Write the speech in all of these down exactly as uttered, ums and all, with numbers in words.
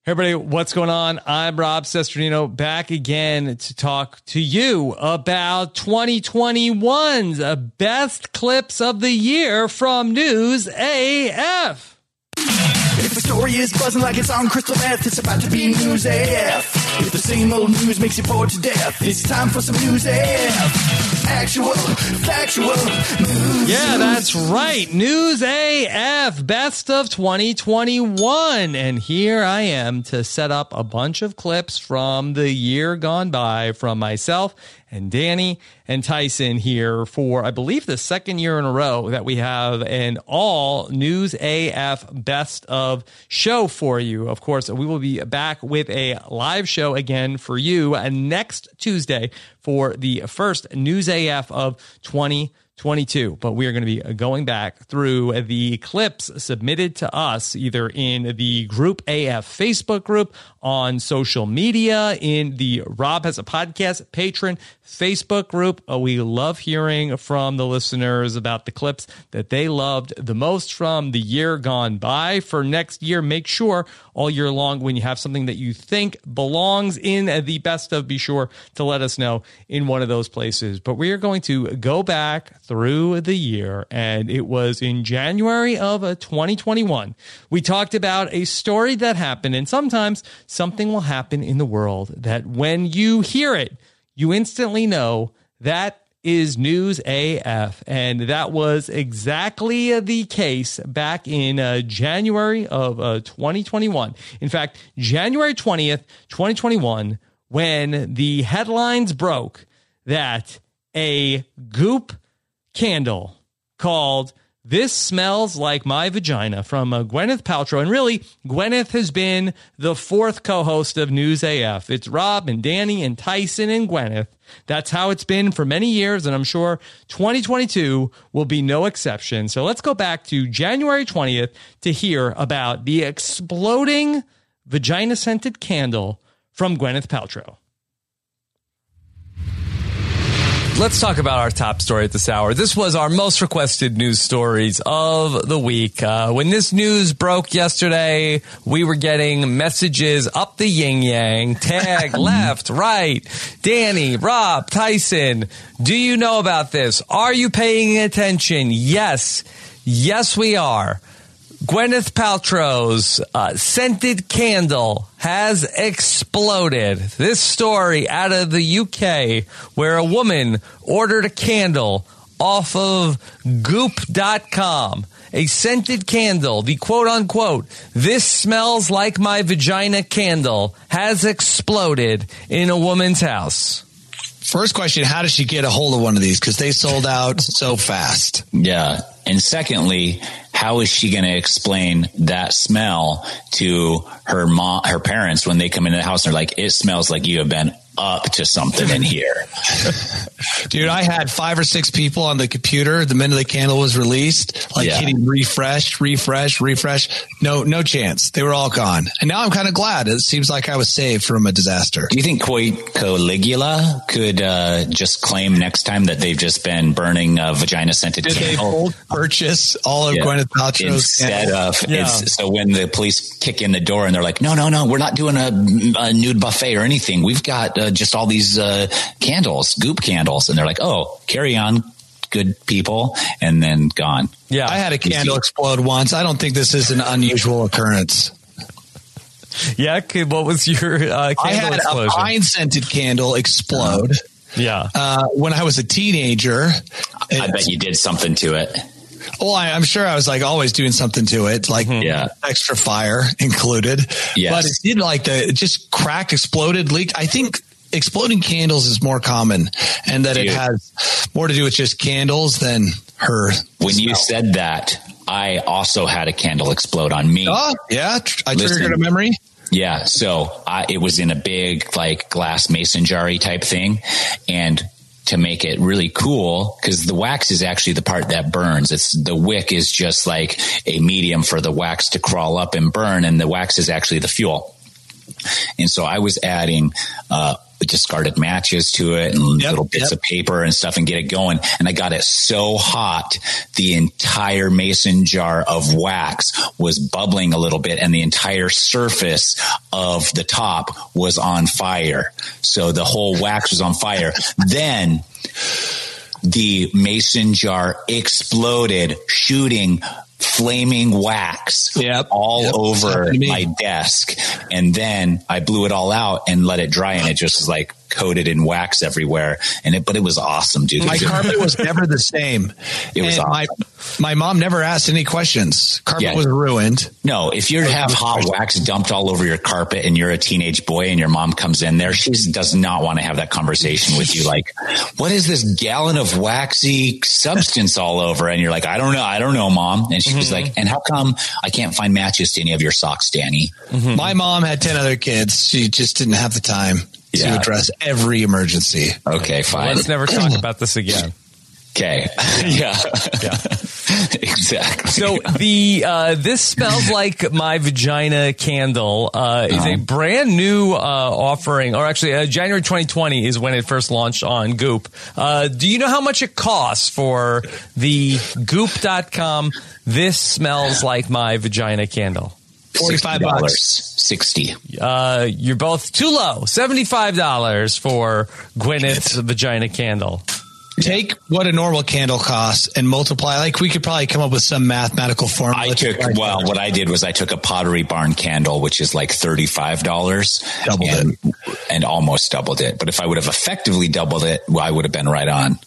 Hey everybody, what's going on? I'm Rob Cesternino, back again to talk to you about twenty twenty-one's best clips of the year from News A F. If the story is buzzing like it's on crystal meth, it's about to be News A F. If the same old news makes you bored to death, it's time for some News A F. Actual, factual news. Yeah, that's right. News A F, best of twenty twenty-one. And here I am to set up a bunch of clips from the year gone by from myself and Danny and Tyson here for, I believe, the second year in a row that we have an all News A F best of show for you. Of course, we will be back with a live show again for you next Tuesday for the first News A F of twenty twenty-two. But we are going to be going back through the clips submitted to us either in the Group A F Facebook group, on social media, in the Rob Has a Podcast patron Facebook group. Uh, we love hearing from the listeners about the clips that they loved the most from the year gone by. For next year, make sure all year long when you have something that you think belongs in the best of, be sure to let us know in one of those places. But we are going to go back through the year, and it was in January of twenty twenty-one. We talked about a story that happened, and sometimes something will happen in the world that when you hear it, you instantly know that is News A F. And that was exactly the case back in uh, January of uh, twenty twenty-one. In fact, January twentieth, twenty twenty-one, when the headlines broke that a Goop candle called "This Smells Like My Vagina" from uh, Gwyneth Paltrow. And really, Gwyneth has been the fourth co-host of News A F. It's Rob and Danny and Tyson and Gwyneth. That's how it's been for many years, and I'm sure twenty twenty-two will be no exception. So let's go back to January twentieth to hear about the exploding vagina-scented candle from Gwyneth Paltrow. Let's talk about our top story at this hour. This was our most requested news stories of the week. Uh, when this news broke yesterday, we were getting messages up the yin-yang, tag, left, right, Danny, Rob, Tyson. Do you know about this? Are you paying attention? Yes. Yes, we are. Gwyneth Paltrow's uh, scented candle has exploded. This story out of the U K where a woman ordered a candle off of goop dot com. A scented candle, the quote-unquote, "This smells like my vagina" candle has exploded in a woman's house. First question, how did she get a hold of one of these? Because they sold out so fast. Yeah. And secondly, how is she going to explain that smell to her mom, her parents, when they come into the house and they're like, "It smells like you have been up to something in here"? Dude, I had five or six people on the computer the minute the candle was released, like Yeah. hitting refresh, refresh, refresh. No, no chance. They were all gone. And now I'm kind of glad. It seems like I was saved from a disaster. Do you think Coy Caligula could uh, just claim next time that they've just been burning a vagina scented Did they candle? bulk purchase all of Yeah. Gwyneth Paltrow's Instead candles? of, Yeah. it's, so when the police kick in the door and they're like, no, no, no, we're not doing a, a nude buffet or anything. We've got uh, just all these uh, candles, Goop candles. And they're like, "Oh, carry on, good people," and then gone. Yeah. I had a candle explode once. I don't think this is an unusual occurrence. Yeah. Kid, what was your uh, candle I had explosion? a pine scented candle explode. Yeah. Uh, when I was a teenager. I bet you did something to it. Well, I, I'm sure I was like always doing something to it, like Yeah. extra fire included. Yes. But it did like the, it just cracked, exploded, leaked. I think exploding candles is more common, and that Dude. it has more to do with just candles than her. When you smell. said that, I also had a candle explode on me. Oh, yeah. tr- I Listen. triggered a memory. Yeah. So I, it was in a big, like, glass mason jar-y type thing. And to make it really cool, because the wax is actually the part that burns. It's the wick is just like a medium for the wax to crawl up and burn. And the wax is actually the fuel. And so I was adding uh, discarded matches to it and yep, little bits yep. of paper and stuff and get it going. And I got it so hot, the entire mason jar of wax was bubbling a little bit and the entire surface of the top was on fire. So the whole wax was on fire. Then the mason jar exploded, shooting flaming wax yep. all yep. over my desk. And then I blew it all out and let it dry, and it just was like coated in wax everywhere. And it, but it was awesome, dude. My carpet was never the same. It was awesome. my, my mom never asked any questions. Carpet yeah. was ruined. No, if you have hot wax dumped all over your carpet and you're a teenage boy and your mom comes in there, she does not want to have that conversation with you. Like, what is this gallon of waxy substance all over? And you're like, I don't know. I don't know, Mom. And she was mm-hmm. like, and how come I can't find matches to any of your socks, Danny? Mm-hmm. My mom had ten other kids. She just didn't have the time yeah. to address every emergency. Okay, fine. Let's never talk about this again. Okay. Yeah. Yeah. Exactly. So the uh, This Smells Like My Vagina candle uh, is uh-huh. a brand new uh, offering, or actually uh, January twenty twenty is when it first launched on Goop. Uh, do you know how much it costs for the goop dot com This Smells Like My Vagina candle? forty-five dollars. sixty. Uh, you're both too low. seventy-five dollars for Gwyneth's Vagina candle. Take what a normal candle costs and multiply. Like, we could probably come up with some mathematical formula. I took, well, what I did was I took a Pottery Barn candle, which is like thirty-five dollars. Doubled and, it. And almost doubled it. But if I would have effectively doubled it, well, I would have been right on.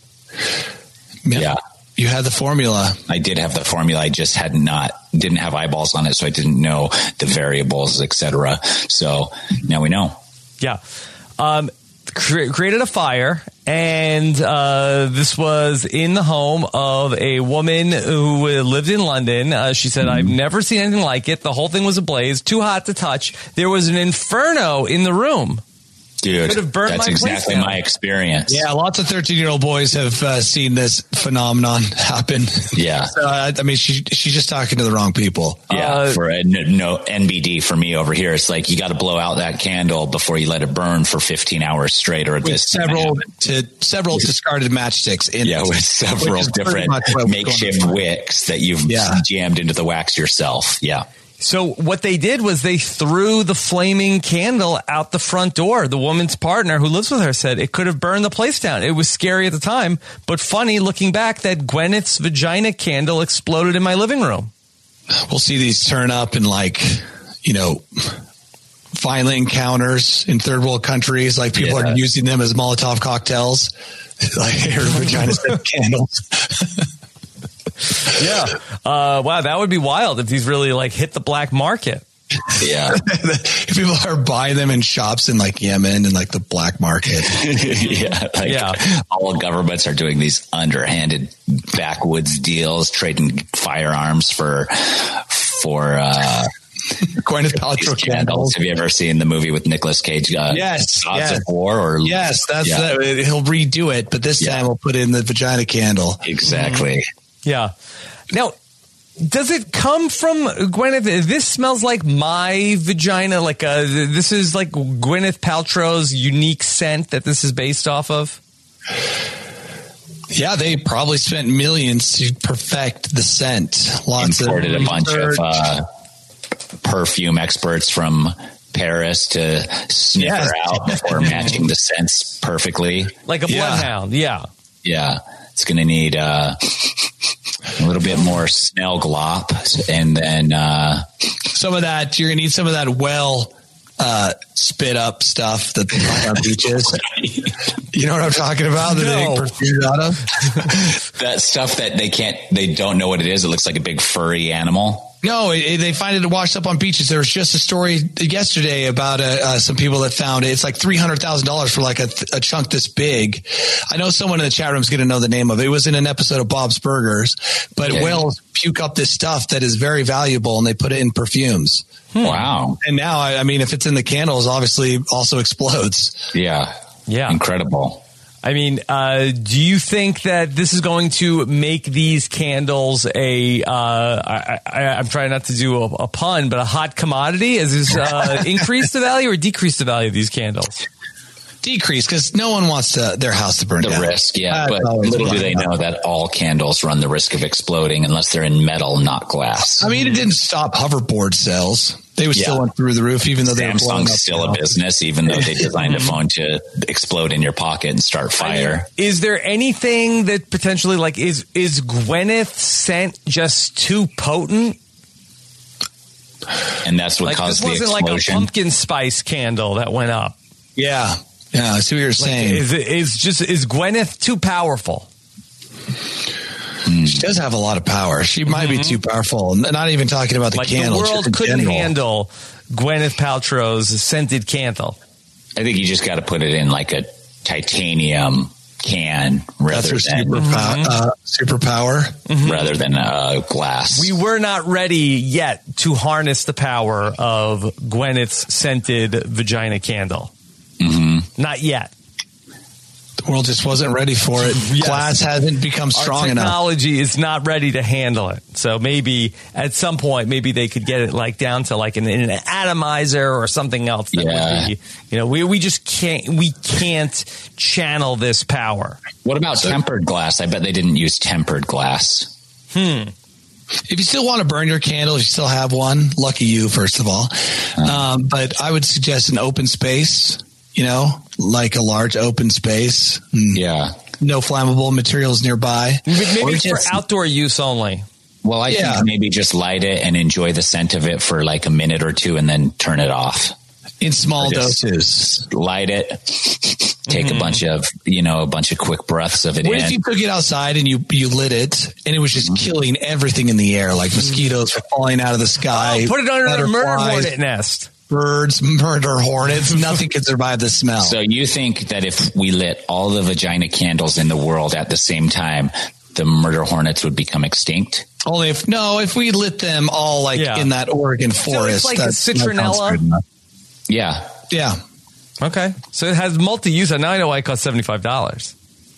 Yeah. yeah. You had the formula. I did have the formula. I just had not, didn't have eyeballs on it. So I didn't know the variables, et cetera. So now we know. Yeah. Um, cre- created a fire. And uh, this was in the home of a woman who lived in London. Uh, she said, mm-hmm. I've never seen anything like it. The whole thing was ablaze, too hot to touch. There was an inferno in the room. Dude, that's exactly my experience. Yeah, lots of thirteen-year-old boys have uh, seen this phenomenon happen. Yeah. uh, I mean, she she's just talking to the wrong people. Yeah, uh, for a, no N B D for me over here. It's like you got to blow out that candle before you let it burn for fifteen hours straight, or this several to several discarded matchsticks in yeah, it, with several different makeshift wicks that you've yeah. jammed into the wax yourself. Yeah. So what they did was they threw the flaming candle out the front door. The woman's partner who lives with her said it could have burned the place down. It was scary at the time, but funny looking back that Gwyneth's vagina candle exploded in my living room. We'll see these turn up in, like, you know, violent encounters in third world countries. Like, people yeah. are using them as Molotov cocktails. Like, her vagina candles. Yeah. Uh, wow, that would be wild if these really like hit the black market. Yeah. People are buying them in shops in like Yemen and like the black market. yeah. Like yeah. all governments are doing these underhanded backwoods deals, trading firearms for, for, uh, Gwyneth Paltrow candles. Have you ever seen the movie with Nicolas Cage? Uh, yes. Gods yes. of War? Or yes, that's yeah. that. He'll redo it, but this yeah. time we'll put in the vagina candle. Exactly. Mm-hmm. Yeah. Now, does it come from Gwyneth? This smells like my vagina. Like uh, this is like Gwyneth Paltrow's unique scent that this is based off of. Yeah, they probably spent millions to perfect the scent. Lots Imported of a bunch of uh, perfume experts from Paris to sniff yes. her out before matching the scents perfectly. Like a bloodhound. Yeah. Yeah. yeah. It's going to need uh, a little bit more smell glop, and then uh, some of that. You're going to need some of that well uh, spit up stuff that they find on beaches. You know what I'm talking about? That no. they make perfume out of. That stuff that they can't, they don't know what it is. It looks like a big furry animal. No, it, they find it washed up on beaches. There was just a story yesterday about uh, uh, some people that found it. It's like three hundred thousand dollars for like a, a chunk this big. I know someone in the chat room is going to know the name of it. It was in an episode of Bob's Burgers. But okay. whales puke up this stuff that is very valuable, and they put it in perfumes. Hmm. Wow. And now, I, I mean, if it's in the candles, obviously also explodes. Yeah. Yeah. Incredible. I mean, uh, do you think that this is going to make these candles a, uh, I, I, I'm trying not to do a, a pun, but a hot commodity? Is this uh, increase the value or decrease the value of these candles? decrease because no one wants to, their house to burn the down. risk, yeah. That's but little do they fun. know that all candles run the risk of exploding unless they're in metal, not glass. I mean, it didn't stop hoverboard sales. They would Yeah. still went through the roof, even though they were blowing Samsung's up. still a business, even though they designed a phone to explode in your pocket and start fire. Is there anything that potentially, like, is is Gwyneth scent just too potent? And that's what Like, caused this the wasn't like a explosion. pumpkin spice candle that went up. Yeah. Yeah. I see what you're saying. Is it is just is Gwyneth too powerful? She does have a lot of power. She might be too powerful. N- Not even talking about the Like candle. the just world in couldn't general. handle Gwyneth Paltrow's scented candle. I think you just got to put it in like a titanium can rather That's her than superpower. Uh, superpower. rather than a glass. We were not ready yet to harness the power of Gwyneth's scented vagina candle. Mm-hmm. Not yet. The world just wasn't ready for it. Yes. Glass hasn't become strong Our enough. technology is not ready to handle it. So maybe at some point, maybe they could get it like down to like an, an atomizer or something else. That Yeah. would be, you know, we we just can't we can't channel this power. What about tempered glass? I bet they didn't use tempered glass. Hmm. If you still want to burn your candle, if you still have one, lucky you, first of all. Um, but I would suggest an open space, you know, like a large open space. Mm. Yeah. No flammable materials nearby. Maybe Or it's just- for outdoor use only. Well, I Yeah. think maybe just light it and enjoy the scent of it for like a minute or two and then turn it off. In small Or just doses. Light it, take a bunch of, you know, a bunch of quick breaths of it What in. if you took it outside and you, you lit it and it was just killing everything in the air, like mosquitoes were falling out of the sky? Oh, put it under a murder butterflies, hornet nest. Birds, murder hornets. Nothing can survive the smell. So you think that if we lit all the vagina candles in the world at the same time, the murder hornets would become extinct? Only if, no, if we lit them all like Yeah. in that Oregon So forest. it's like that- a that sounds citronella? good enough. Yeah. Yeah. Okay. So it has multi-use. Now I know why it costs seventy-five dollars.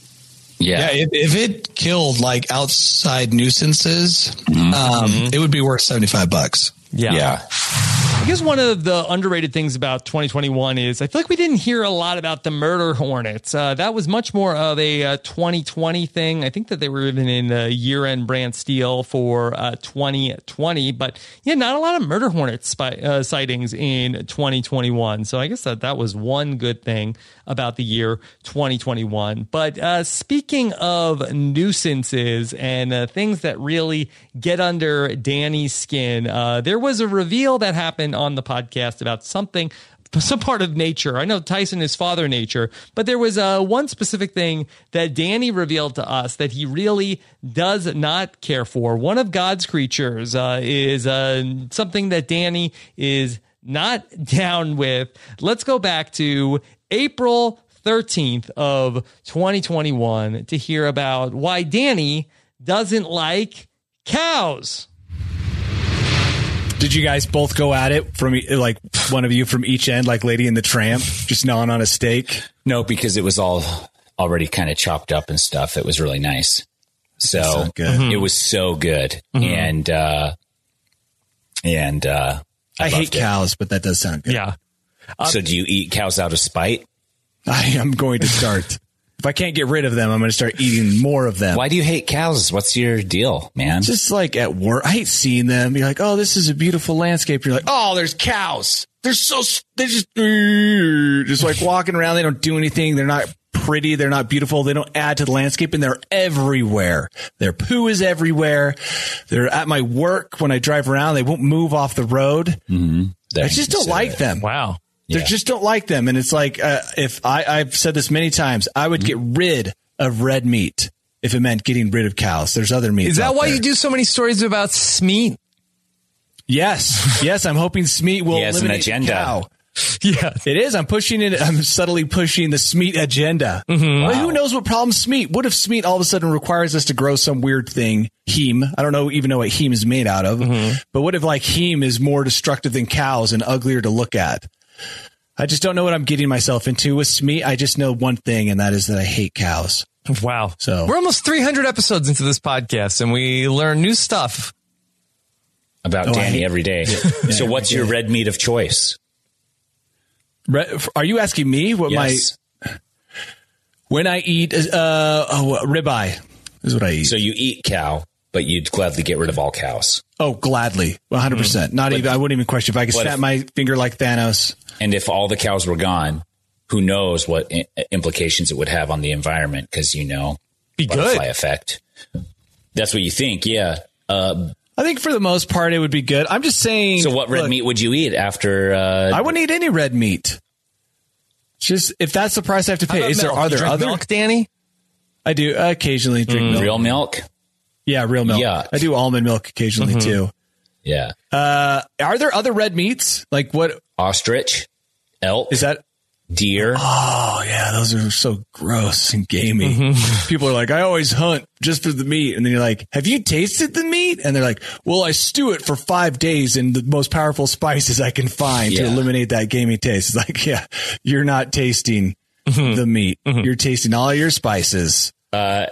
Yeah. Yeah, if, if it killed like outside nuisances, um, it would be worth seventy-five bucks. Yeah. Yeah. I guess one of the underrated things about twenty twenty-one is I feel like we didn't hear a lot about the murder hornets. Uh, that was much more of a uh, twenty twenty thing. I think that they were even in the year-end brand steal for uh, twenty twenty. But yeah, not a lot of murder hornet spy, uh, sightings in twenty twenty-one. So I guess that that was one good thing about the year twenty twenty-one. But uh, speaking of nuisances and uh, things that really get under Danny's skin, uh, there was a reveal that happened on the podcast about something, some part of nature. I know Tyson is Father Nature, but there was uh, one specific thing that Danny revealed to us that he really does not care for. One of God's creatures uh, is uh, something that Danny is not down with. Let's go back to April thirteenth of twenty twenty-one to hear about why Danny doesn't like cows. Did you guys both go at it from e- like one of you from each end, like Lady and the Tramp, just gnawing on a steak? No, because it was all already kind of chopped up and stuff. It was really nice. So sound good. it was so good. And, uh, and, uh, I, hate loved it. cows, but that does sound good. Yeah. So do you eat cows out of spite? I am going to start. If I can't get rid of them, I'm going to start eating more of them. Why do you hate cows? What's your deal, man? Just like at work, I hate seeing them. You're like, oh, this is a beautiful landscape. You're like, oh, there's cows. They're so, they're just, uh, just like walking around. They don't do anything. They're not pretty. They're not beautiful. They don't add to the landscape, and they're everywhere. Their poo is everywhere. They're at my work when I drive around. They won't move off the road. mm-hmm. I just don't like them. Wow. They Yeah. just don't like them. And it's like, uh, if I, I've said this many times, I would get rid of red meat if it meant getting rid of cows. There's other meats. Is that out why there. you do so many stories about Smeat? Yes. Yes. I'm hoping Smeat will He has an eliminate the agenda. cow. Yeah. It is. I'm pushing it. I'm subtly pushing the Smeat agenda. Mm-hmm. But who knows what problem Smeat? What if Smeat all of a sudden requires us to grow some weird thing? Heme. I don't know even know what heme is made out of. Mm-hmm. But what if like heme is more destructive than cows and uglier to look at? I just don't know what I'm getting myself into with Smeat. I just know one thing, and that is that I hate cows. Wow. So- we're almost three hundred episodes into this podcast and we learn new stuff. About Oh, I Danny hate- every day. So what's your red meat of choice? Re- Are you asking me what Yes. When I eat uh, oh, ribeye is what I eat. So you eat cow, but you'd gladly get rid of all cows. Oh, gladly. one hundred percent. Mm-hmm. Not but, even, I wouldn't even question if I could snap if, my finger like Thanos. And if all the cows were gone, who knows what I- implications it would have on the environment? Because, you know, Be butterfly good. effect. That's what you think. Yeah. Uh, I think for the most part, it would be good. I'm just saying. So what red look, meat would you eat after? Uh, I wouldn't eat any red meat. Just if that's the price I have to pay. Is there, are there other milk, Danny? I do uh, occasionally drink mm, milk. Real milk? Yeah, real milk. Yuck. I do almond milk occasionally mm-hmm. too. Yeah. Uh, are there other red meats? Like what? Ostrich, elk, is that? Deer. Oh yeah, those are so gross and gamey. Mm-hmm. People are like, I always hunt just for the meat, and then you're like, have you tasted the meat? And they're like, well, I stew it for five days in the most powerful spices I can find yeah. to eliminate that gamey taste. It's like, yeah, you're not tasting mm-hmm. the meat. Mm-hmm. You're tasting all your spices. Uh,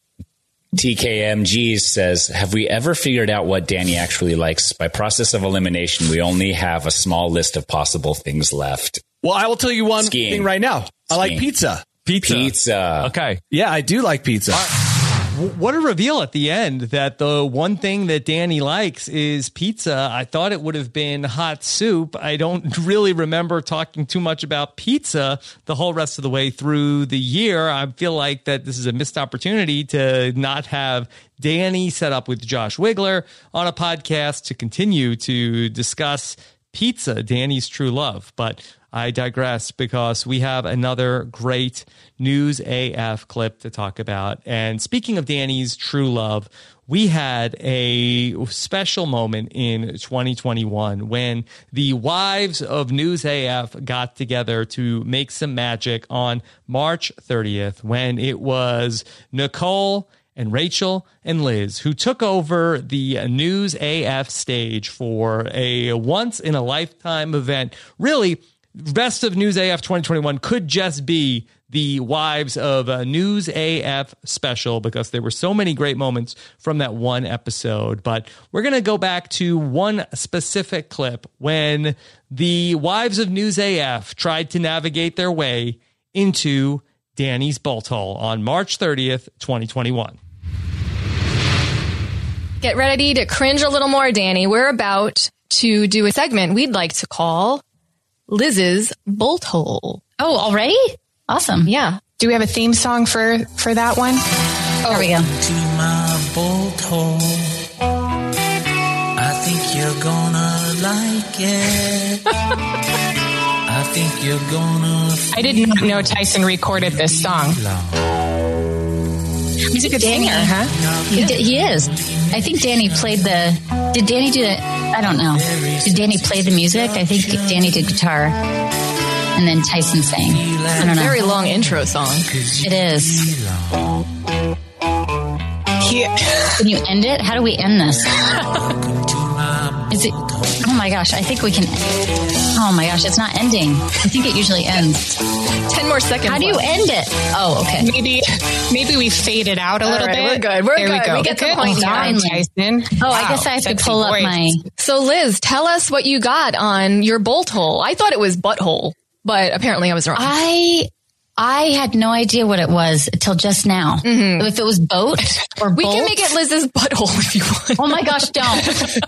T K M G says, have we ever figured out what Danny actually likes? By process of elimination, we only have a small list of possible things left. Well, I will tell you one Skiing. thing right now. Skiing. I like pizza. Pizza. Pizza. Okay. Yeah, I do like pizza. What a reveal at the end that the one thing that Danny likes is pizza. I thought it would have been hot soup. I don't really remember talking too much about pizza the whole rest of the way through the year. I feel like that this is a missed opportunity to not have Danny set up with Josh Wigler on a podcast to continue to discuss pizza, Danny's true love. But I digress because we have another great News A F clip to talk about. And speaking of Danny's true love, we had a special moment in twenty twenty-one when the wives of News A F got together to make some magic on March thirtieth, when it was Nicole and Rachel and Liz who took over the News A F stage for a once-in-a-lifetime event. Really, Best of News A F twenty twenty-one could just be the wives of a News A F special because there were so many great moments from that one episode. But we're going to go back to one specific clip when the wives of News A F tried to navigate their way into Danny's bolt hole on March thirtieth, twenty twenty-one. Get ready to cringe a little more, Danny. We're about to do a segment we'd like to call Liz's Bolt Hole. Oh, already? Awesome. Yeah. Do we have a theme song for, for that one? Oh, there we go. To my bolt hole. I think you're gonna like it. I think you're gonna. I did not know Tyson recorded this song. He's a good Danny, singer, huh? He, did, he is. I think Danny played the. Did Danny do the? I don't know. Did Danny play the music? I think Danny did guitar, and then Tyson sang. I don't know. Very long intro song. It is. He, Can you end it? How do we end this? Is it? Oh my gosh! I think we can. Oh my gosh! It's not ending. I think it usually ends. Ten more seconds. How do you left. end it? Oh, okay. maybe maybe we fade it out a All little right, bit. we're good. We're there good. We go. We get the Good point job, now. Tyson. Oh, Wow, I guess I have to sexy pull up voice. my. So, Liz, tell us what you got on your bolt hole. I thought it was butthole, but apparently I was wrong. I I had no idea what it was until just now. Mm-hmm. If it was boat or we bolt. can make it Liz's butthole if you want. Oh my gosh, don't.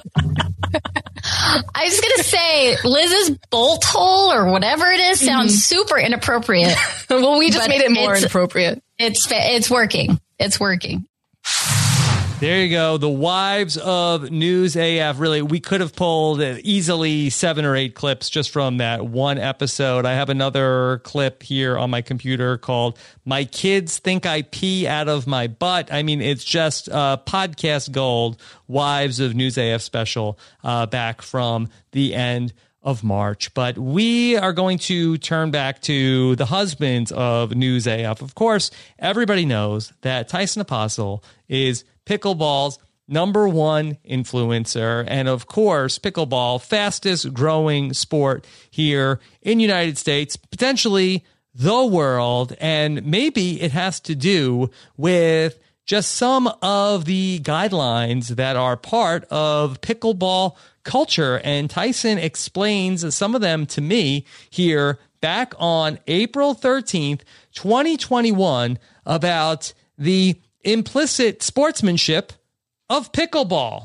I was going to say Liz's bolt hole or whatever it is sounds mm-hmm. super inappropriate. Well, we just But made it more it's- inappropriate. It's it's working. It's working. There you go. The wives of News A F. Really, we could have pulled easily seven or eight clips just from that one episode. I have another clip here on my computer called My Kids Think I Pee Out of My Butt. I mean, it's just uh, podcast gold, Wives of News A F special uh, back from the end of March. But we are going to turn back to the husbands of News A F. Of course, everybody knows that Tyson Apostle is pickleball's number one influencer. And of course, pickleball, fastest growing sport here in the United States, potentially the world. And maybe it has to do with just some of the guidelines that are part of pickleball culture. And Tyson explains some of them to me here back on April thirteenth, twenty twenty-one, about the implicit sportsmanship of pickleball.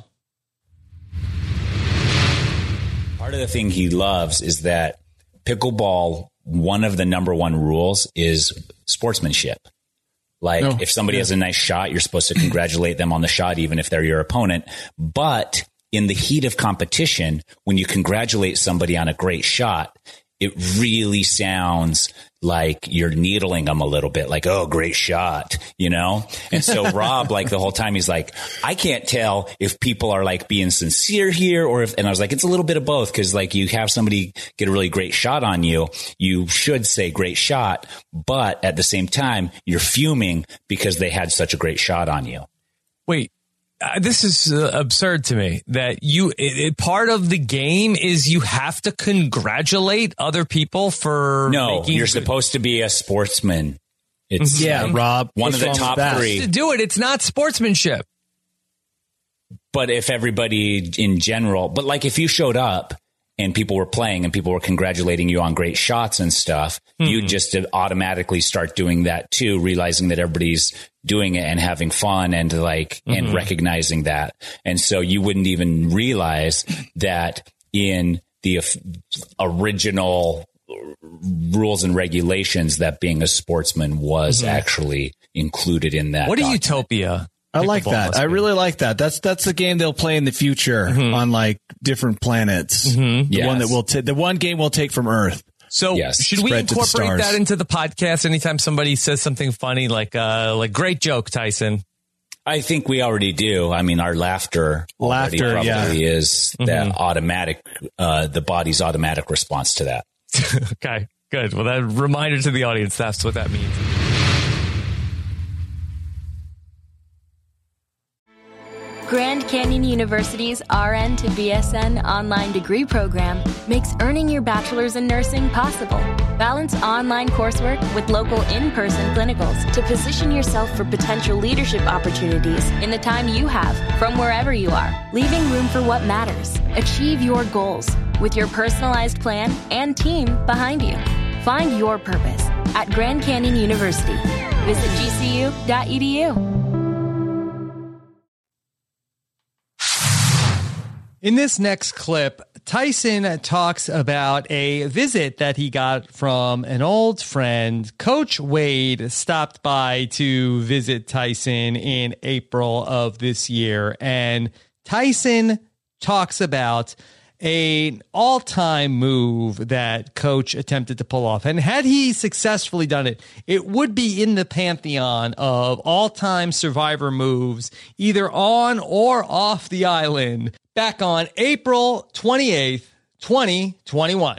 Part of the thing he loves is that pickleball, one of the number one rules is sportsmanship. Like Oh, if somebody yeah. has a nice shot, you're supposed to congratulate them on the shot, even if they're your opponent. But in the heat of competition, when you congratulate somebody on a great shot, it really sounds like you're needling them a little bit, like, oh, great shot, you know? And so Rob, like the whole time, he's like, I can't tell if people are like being sincere here or if, and I was like, it's a little bit of both. Cause like you have somebody get a really great shot on you. You should say great shot, but at the same time, you're fuming because they had such a great shot on you. Wait, uh, this is uh, absurd to me that you, it, it, part of the game is you have to congratulate other people for No, making you're supposed to be a sportsman. It's Yeah, like Rob. one what's of the wrong with top that? three. to do it. It's not sportsmanship. But if everybody in general, but like if you showed up and people were playing and people were congratulating you on great shots and stuff, mm-hmm. you just automatically start doing that too, realizing that everybody's doing it and having fun and like, mm-hmm. and recognizing that. And so you wouldn't even realize that in the original rules and regulations that being a sportsman was mm-hmm. actually included in that. What a document. utopia. I like that. I really like that. That's that's the game they'll play in the future mm-hmm. on like different planets. Mm-hmm. The Yes. one that we'll ta- the one game we'll take from Earth. So Yes. should we Spread to the incorporate stars. that into the podcast anytime somebody says something funny, like uh, like great joke, Tyson? I think we already do. I mean, our laughter, already Laughter, probably yeah. is that automatic, uh, the body's automatic response to that. Okay, good. Well, that reminder to the audience, that's what that means. Grand Canyon University's R N to B S N online degree program makes earning your bachelor's in nursing possible. Balance online coursework with local in-person clinicals to position yourself for potential leadership opportunities in the time you have from wherever you are, leaving room for what matters. Achieve your goals with your personalized plan and team behind you. Find your purpose at Grand Canyon University. Visit G C U dot E D U. In this next clip, Tyson talks about a visit that he got from an old friend. Coach Wade stopped by to visit Tyson in April of this year, and Tyson talks about an all-time move that Coach attempted to pull off. And had he successfully done it, it would be in the pantheon of all-time Survivor moves, either on or off the island, back on April twenty-eighth, twenty twenty-one.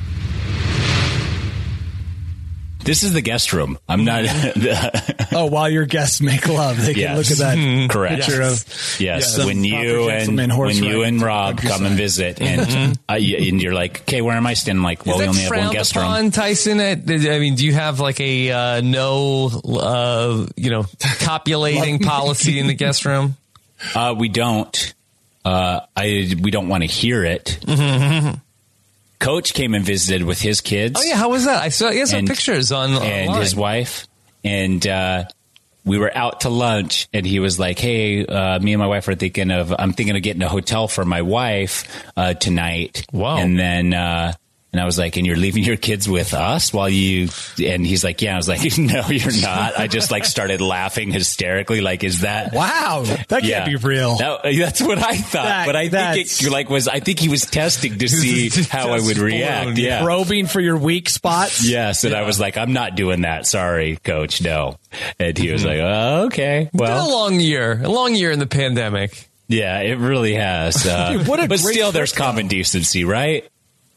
This is the guest room. I'm not. Oh, while your guests make love, they can Yes. look at that Mhm. Correct. picture Yes. of Yes, yeah, when the you proper and gentleman horse when you riding and to Rob countryside. come and visit, and uh, y- and you're like, okay, where am I standing? Like, well, Is we that only have one frowned guest upon, room. Tyson? I mean, do you have like a uh, no, uh, you know, copulating policy in the guest room? Uh, we don't. Uh, I we don't want to hear it. Coach came and visited with his kids. Oh yeah, how was that? I saw, yeah, some And- pictures on and online. his wife, and uh, we were out to lunch, and he was like, "Hey, uh, me and my wife are thinking of. I'm thinking of getting a hotel for my wife uh, tonight." Wow. And then. Uh, And I was like, and you're leaving your kids with us while you, and he's like, yeah. I was like, no, you're not. I just like started laughing hysterically. Like, is that, Wow, that can't yeah. be real. That- that's what I thought. That- but I think that's- it like was, I think he was testing to see how I would Just react. blown. Yeah. Probing for your weak spots. Yes. And I was like, I'm not doing that. Sorry, coach. No. And he was like, oh, okay. Been a Well, long year, a long year in the pandemic. yeah, it really has. Uh, Dude, what a but great still, there's trip, though. common decency, right?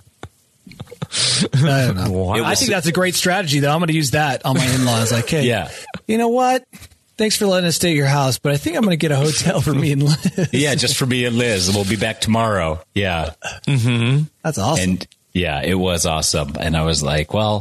I don't know. Wow. I think that's a great strategy, though. I'm going to use that on my in-laws. Like, hey, Yeah. you know what? Thanks for letting us stay at your house, but I think I'm going to get a hotel for me and Liz. Yeah, just for me and Liz. We'll be back tomorrow. Yeah. That's awesome. And yeah, it was awesome. And I was like, well,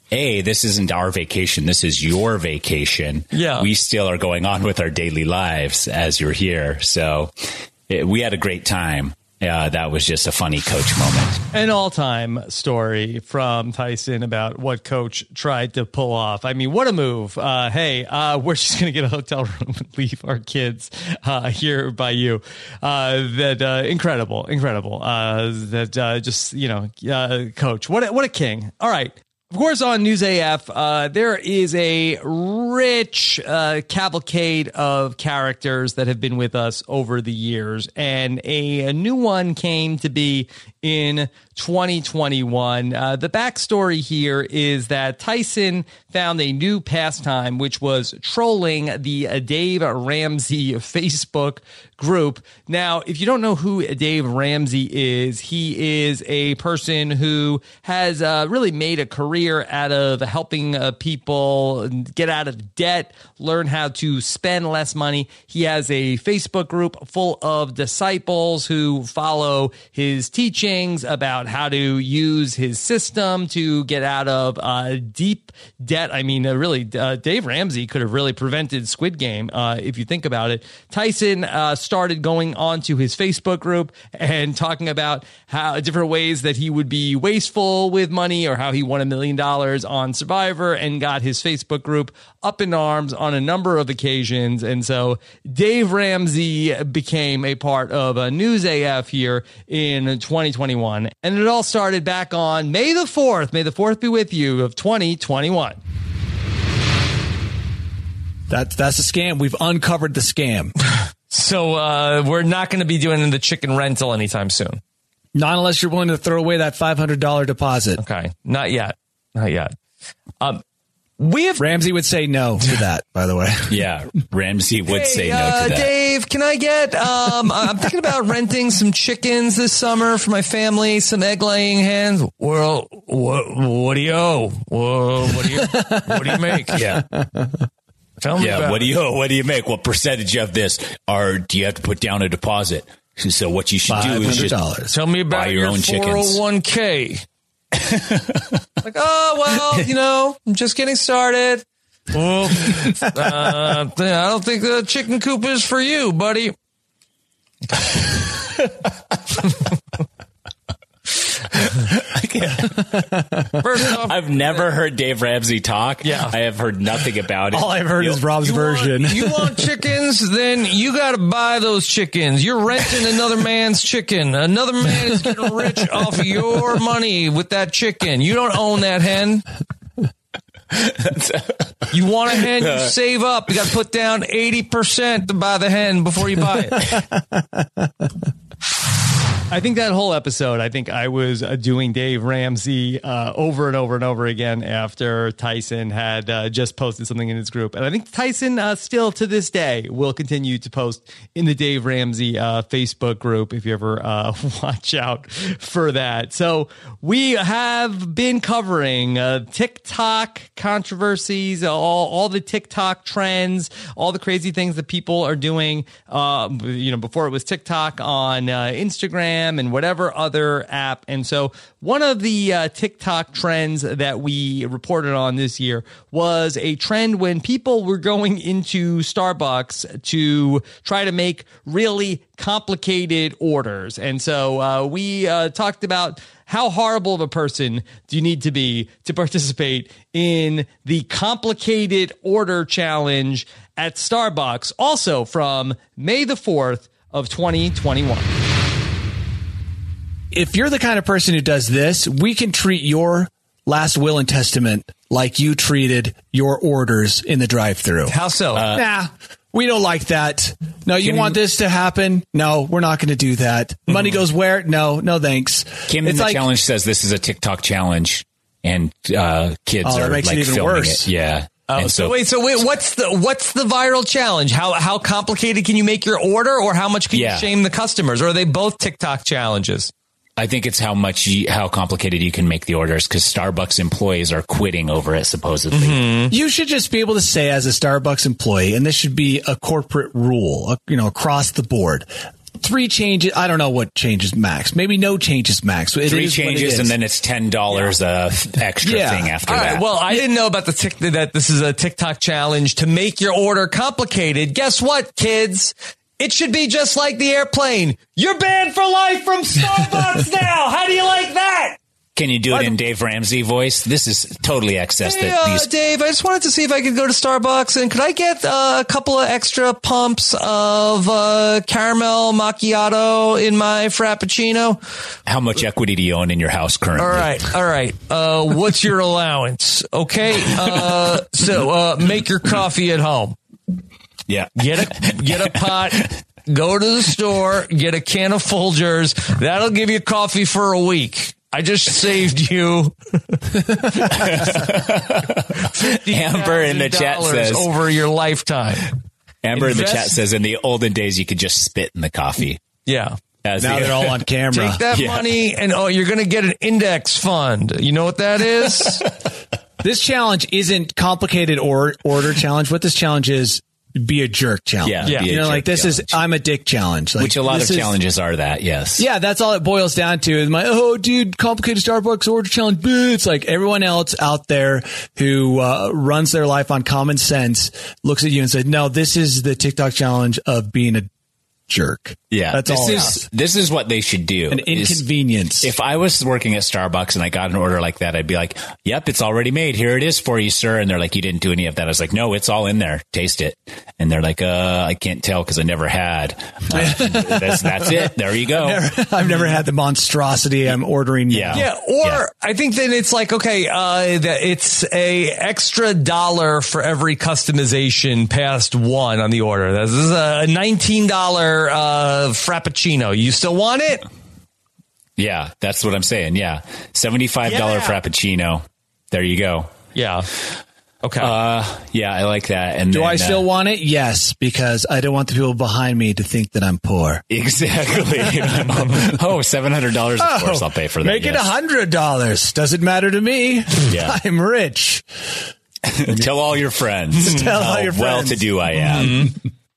A, this isn't our vacation. This is your vacation. Yeah. We still are going on with our daily lives as you're here. So it, we had a great time. Yeah, that was just a funny Coach moment. An all-time story from Tyson about what Coach tried to pull off. I mean, what a move. Uh, hey, uh, we're just going to get a hotel room and leave our kids uh, here by you. Uh, that uh, incredible, incredible. Uh, that uh, just, you know, uh, Coach, what a, what a king. All right. Of course, on News A F, uh, there is a rich uh, cavalcade of characters that have been with us over the years, and a, a new one came to be in twenty twenty-one. Uh, the backstory here is that Tyson found a new pastime, which was trolling the uh, Dave Ramsey Facebook group. Now, if you don't know who Dave Ramsey is, he is a person who has uh, really made a career out of helping uh, people get out of debt, learn how to spend less money. He has a Facebook group full of disciples who follow his teachings about how to use his system to get out of uh, deep debt. I mean, uh, really, uh, Dave Ramsey could have really prevented Squid Game uh, if you think about it. Tyson uh, started going onto his Facebook group and talking about how different ways that he would be wasteful with money, or how he won a million dollars on Survivor and got his Facebook group up in arms on a number of occasions. And so Dave Ramsey became a part of a News A F here in twenty twenty-one. And it all started back on May the fourth. May the fourth be with you of twenty twenty-one. That's that's a scam. We've uncovered the scam. So uh, we're not going to be doing the chicken rental anytime soon. Not unless you're willing to throw away that five hundred dollars deposit. Okay. Not yet. Not yet. Um, we have Ramsey would say no to that, by the way. Yeah, Ramsey would hey, say no uh, to that. Dave, can I get, um, I'm thinking about renting some chickens this summer for my family, some egg laying hens. Well, what, what do you owe? Well, what do you, what do you make? Yeah. Tell me yeah, about what it. do you what do you make? What percentage of this are do you have to put down a deposit? So what you should do is just tell me about buy your, your own four chickens. oh one k. Like, oh well, you know, I'm just getting started. Well, uh, I don't think the chicken coop is for you, buddy. First off, I've never heard Dave Ramsey talk. Yeah. I have heard nothing about it. All I've heard you, is Rob's you version. Want, you want chickens? Then you got to buy those chickens. You're renting another man's chicken. Another man is getting rich off your money with that chicken. You don't own that hen. You want a hen, you save up. You got to put down eighty percent to buy the hen before you buy it. I think that whole episode, I think I was uh, doing Dave Ramsey uh, over and over and over again after Tyson had uh, just posted something in his group. And I think Tyson uh, still to this day will continue to post in the Dave Ramsey uh, Facebook group if you ever uh, watch out for that. So we have been covering uh, TikTok controversies, all, all the TikTok trends, all the crazy things that people are doing. Uh, you know, before it was TikTok on uh, Instagram and whatever other app. And so one of the uh, TikTok trends that we reported on this year was a trend when people were going into Starbucks to try to make really complicated orders. And so uh, we uh, talked about how horrible of a person do you need to be to participate in the complicated order challenge at Starbucks, also from May the fourth of twenty twenty-one. If you're the kind of person who does this, we can treat your last will and testament like you treated your orders in the drive-thru. How so? Uh, nah, we don't like that. No, you Kim, want this to happen? No, we're not going to do that. Mm-hmm. Money goes where? No, no thanks. Kim it's in the like, challenge says this is a TikTok challenge, and uh, kids oh, are makes like it even filming worse. it. Yeah. Oh, and so, so wait, so wait, what's the what's the viral challenge? How how complicated can you make your order, or how much can yeah. you shame the customers? Or are they both TikTok challenges? I think it's how much you, how complicated you can make the orders, because Starbucks employees are quitting over it, supposedly. Mm-hmm. You should just be able to say, as a Starbucks employee, and this should be a corporate rule, you know, across the board. three changes. I don't know what changes max. Maybe no changes max. It Three is what it changes, is. and then it's ten dollars yeah. a extra Yeah. thing after All that. right. Well, I didn't know about the tick that this is a TikTok challenge to make your order complicated. Guess what, kids? It should be just like the airplane. You're banned for life from Starbucks now. How do you like that? Can you do it in Dave Ramsey voice? This is totally excess. Hey, that uh, these Dave, I just wanted to see if I could go to Starbucks and could I get uh, a couple of extra pumps of uh, caramel macchiato in my frappuccino? How much equity do you own in your house currently? All right, all right. Uh, what's your allowance? Okay, uh, so uh, make your coffee at home. Yeah, get a get a pot. Go to the store, get a can of Folgers. That'll give you coffee for a week. I just saved you. Amber in the chat says over your lifetime. Amber Invest- in the chat says in the olden days you could just spit in the coffee. Yeah. As Now the- they're all on camera. Take that Yeah. money and oh, you're going to get an index fund. You know what that is? This challenge isn't complicated or order challenge. What this challenge is, be a jerk challenge. Yeah, Yeah. be a You know, jerk like this challenge. is I'm a dick challenge. Like, which a lot of this is- challenges are that. Yes. Yeah, that's all it boils down to. Is my oh, dude, complicated Starbucks order challenge. Boo. It's like everyone else out there who uh, runs their life on common sense looks at you and says, "No, this is the TikTok challenge of being a jerk." Yeah, that's this all. is this is what they should do. An is- inconvenience. If I was working at Starbucks and I got an order like that, I'd be like, "Yep, it's already made. Here it is for you, sir." And they're like, "You didn't do any of that." I was like, "No, it's all in there. Taste it." And they're like, "Uh, I can't tell because I never had." Uh, that's, that's it. There you go. I've never, I've never had the monstrosity I'm ordering. Yeah. Yeah, or Yeah. I think then it's like, okay, uh, that it's a extra dollar for every customization past one on the order. This is a nineteen dollars uh, Frappuccino. You still want it? Yeah, that's what I'm saying. Yeah, seventy-five dollars Yeah. Frappuccino. There you go. Yeah. Okay. Uh, yeah, I like that. And Do then, I still uh, want it? Yes, because I don't want the people behind me to think that I'm poor. Exactly. oh, seven hundred dollars. Of course, I'll pay for that. Make it yes. one hundred dollars. Doesn't matter to me. Yeah. I'm rich. Tell all your friends. Tell all how your friends. well-to-do I am.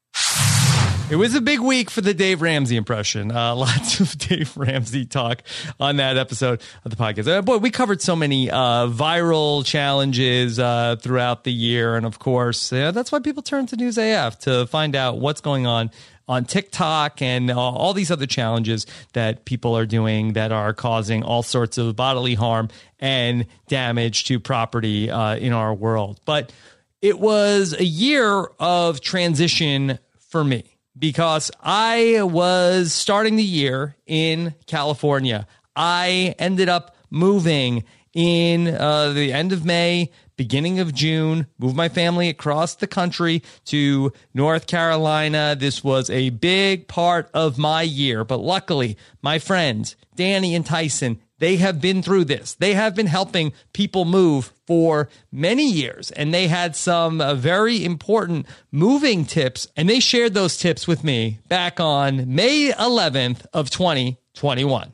It was a big week for the Dave Ramsey impression. Uh, lots of Dave Ramsey talk on that episode of the podcast. Uh, boy, we covered so many uh, viral challenges uh, throughout the year. And of course, uh, that's why people turn to News A F to find out what's going on on TikTok and uh, all these other challenges that people are doing that are causing all sorts of bodily harm and damage to property uh, in our world. But it was a year of transition for me, because I was starting the year in California. I ended up moving in uh, the end of May, beginning of June, moved my family across the country to North Carolina. This was a big part of my year, but luckily my friends, Danny and Tyson, they have been through this. They have been helping people move for many years, and they had some uh, very important moving tips, and they shared those tips with me back on May eleventh of twenty twenty-one.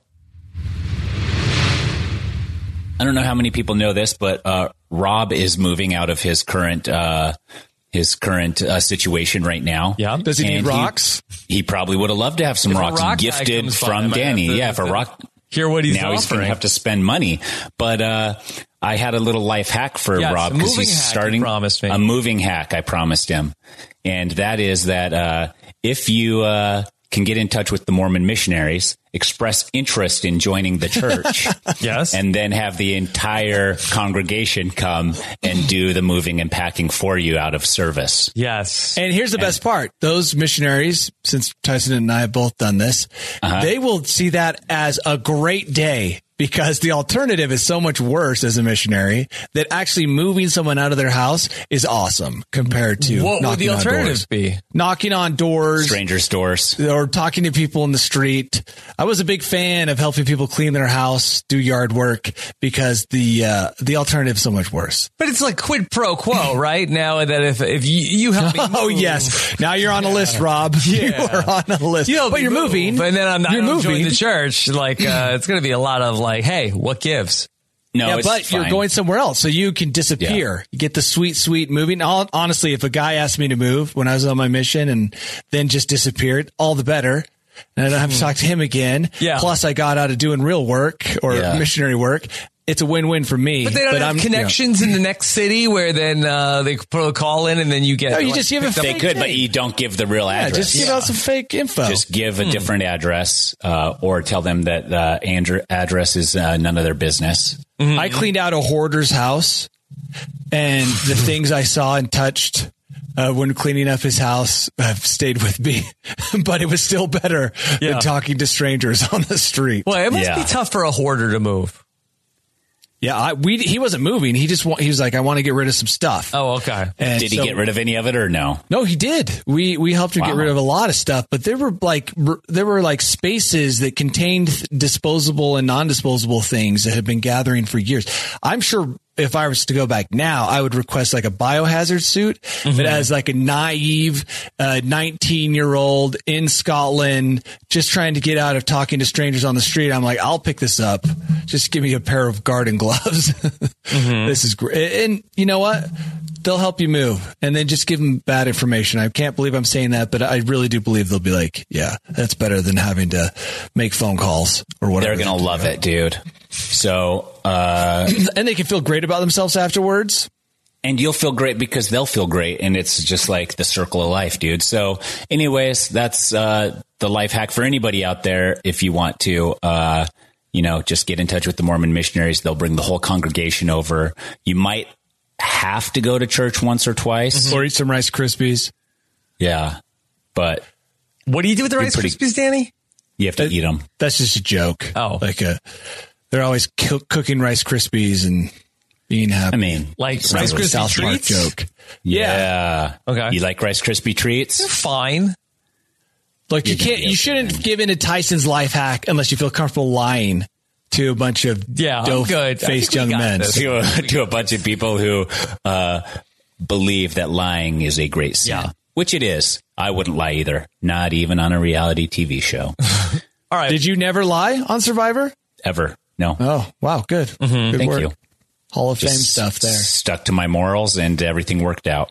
I don't know how many people know this, but uh, Rob is moving out of his current uh, his current uh, situation right now. Yeah. Does he And need rocks? He, he probably would have loved to have some If a rocks rock guy gifted comes by, I from might have Danny. to- Yeah, if a rock. Hear what he's now he's going to offering. have to spend money. But uh, I had a little life hack for Yes, Rob a because moving he's hack you starting promised me. a moving hack. I promised him, and that is that uh, if you uh, can get in touch with the Mormon missionaries, express interest in joining the church, Yes. and then have the entire congregation come and do the moving and packing for you out of service. Yes. And here's the best part. Those missionaries, since Tyson and I have both done this, Uh-huh. they will see that as a great day, because the alternative is so much worse as a missionary that actually moving someone out of their house is awesome compared to What would knocking the on alternative doors. be? Knocking on doors. Strangers' doors. Or talking to people in the street. I was a big fan of helping people clean their house, do yard work, because the uh, the alternative is so much worse. But it's like quid pro quo, right? Now that if if you, you help me Oh, move- yes. Now you're on a list, Rob. Yeah. You are on a list. You help but me you're move, moving. and then I'm not you're joining moving. the church. Like uh, it's going to be a lot of like, hey, what gives? No, yeah, it's but fine. you're going somewhere else, so you can disappear. You get the sweet, sweet moving. Hon- Honestly, if a guy asked me to move when I was on my mission and then just disappeared, all the better. and I don't have to talk to him again. Yeah. Plus, I got out of doing real work or Yeah. missionary work. It's a win-win for me. But they don't have I'm, connections in the next city where then uh, they put a call in and then you get. No, you like, just give a picked up- They fake could, but name. you don't give the real Yeah, address. just give out some fake info. Just give a different address, uh, or tell them that uh, Andrew address is uh, none of their business. I cleaned out a hoarder's house, and the things I saw and touched uh, when cleaning up his house have stayed with me. But it was still better Yeah. than talking to strangers on the street. Well, it must Yeah. be tough for a hoarder to move. Yeah, I, we he wasn't moving. He just wa- he was like, I want to get rid of some stuff. Oh, okay. And Did he so- get rid of any of it or no? No, he did. We we helped him get Wow. rid of a lot of stuff, but there were like r- there were like spaces that contained disposable and non-disposable things that had been gathering for years. I'm sure if I was to go back now, I would request like a biohazard suit, but as like a naive nineteen year old in Scotland, just trying to get out of talking to strangers on the street, I'm like, I'll pick this up. Just give me a pair of garden gloves. This is great. And you know what? They'll help you move, and then just give them bad information. I can't believe I'm saying that, but I really do believe they'll be like, yeah, that's better than having to make phone calls or whatever. They're going to love it, dude. So, uh, And they can feel great about themselves afterwards. and you'll feel great because they'll feel great. And it's just like the circle of life, dude. So anyways, that's, uh, the life hack for anybody out there. If you want to, uh, you know, just get in touch with the Mormon missionaries. They'll bring the whole congregation over. You might have to go to church once or twice. Or eat some Rice Krispies. Yeah. But What do you do with the You're Rice pretty- Krispies, Danny? you have to eat them. That's just a joke. Oh. Like a, they're always co- cooking Rice Krispies and being happy. I mean, Like It's Rice not a Krispie South Park treats? joke. yeah. Okay. You like Rice Krispie treats? Fine. Like you You can can't, be you okay, shouldn't man. give into Tyson's life hack unless you feel comfortable lying to a bunch of Yeah, I'm good. I dope-faced think we young got men. this. to, a, to a bunch of people who uh, believe that lying is a great sin, Yeah. which it is. I wouldn't lie either, not even on a reality T V show, All right. Did you never lie on Survivor? ever. No, Oh, wow. Good. Good thank work. you. Hall of Fame Just stuff there. Stuck to my morals, and everything worked out.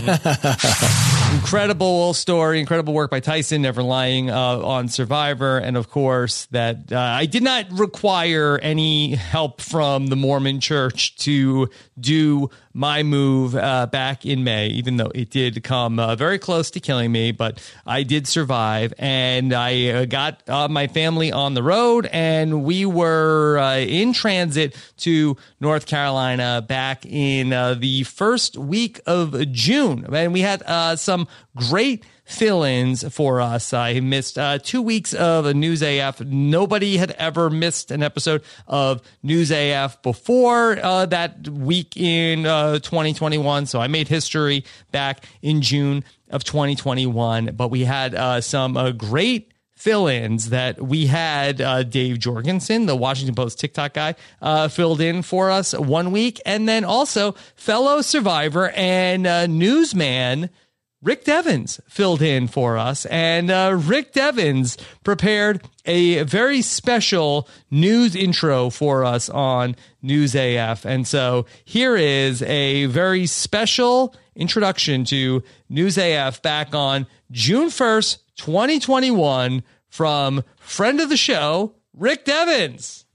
Incredible story, incredible work by Tyson, never lying uh, on Survivor. And of course, that uh, I did not require any help from the Mormon church to do my move uh, back in May, even though it did come uh, very close to killing me. But I did survive, and I uh, got uh, my family on the road, and we were uh, in transit to North Carolina back in uh, the first week of June. And we had uh, some great fill-ins for us. I missed uh, two weeks of a News A F. Nobody had ever missed an episode of News A F before uh, that week in uh, twenty twenty-one. So I made history back in June of twenty twenty-one. But we had uh, some uh, great fill-ins that we had uh, Dave Jorgensen, the Washington Post TikTok guy, uh, filled in for us one week. And then also fellow survivor and uh, newsman Rick Devens filled in for us. And uh, Rick Devens prepared a very special news intro for us on News A F. And so here is a very special introduction to News A F back on June first, twenty twenty-one from friend of the show, Rick Devens.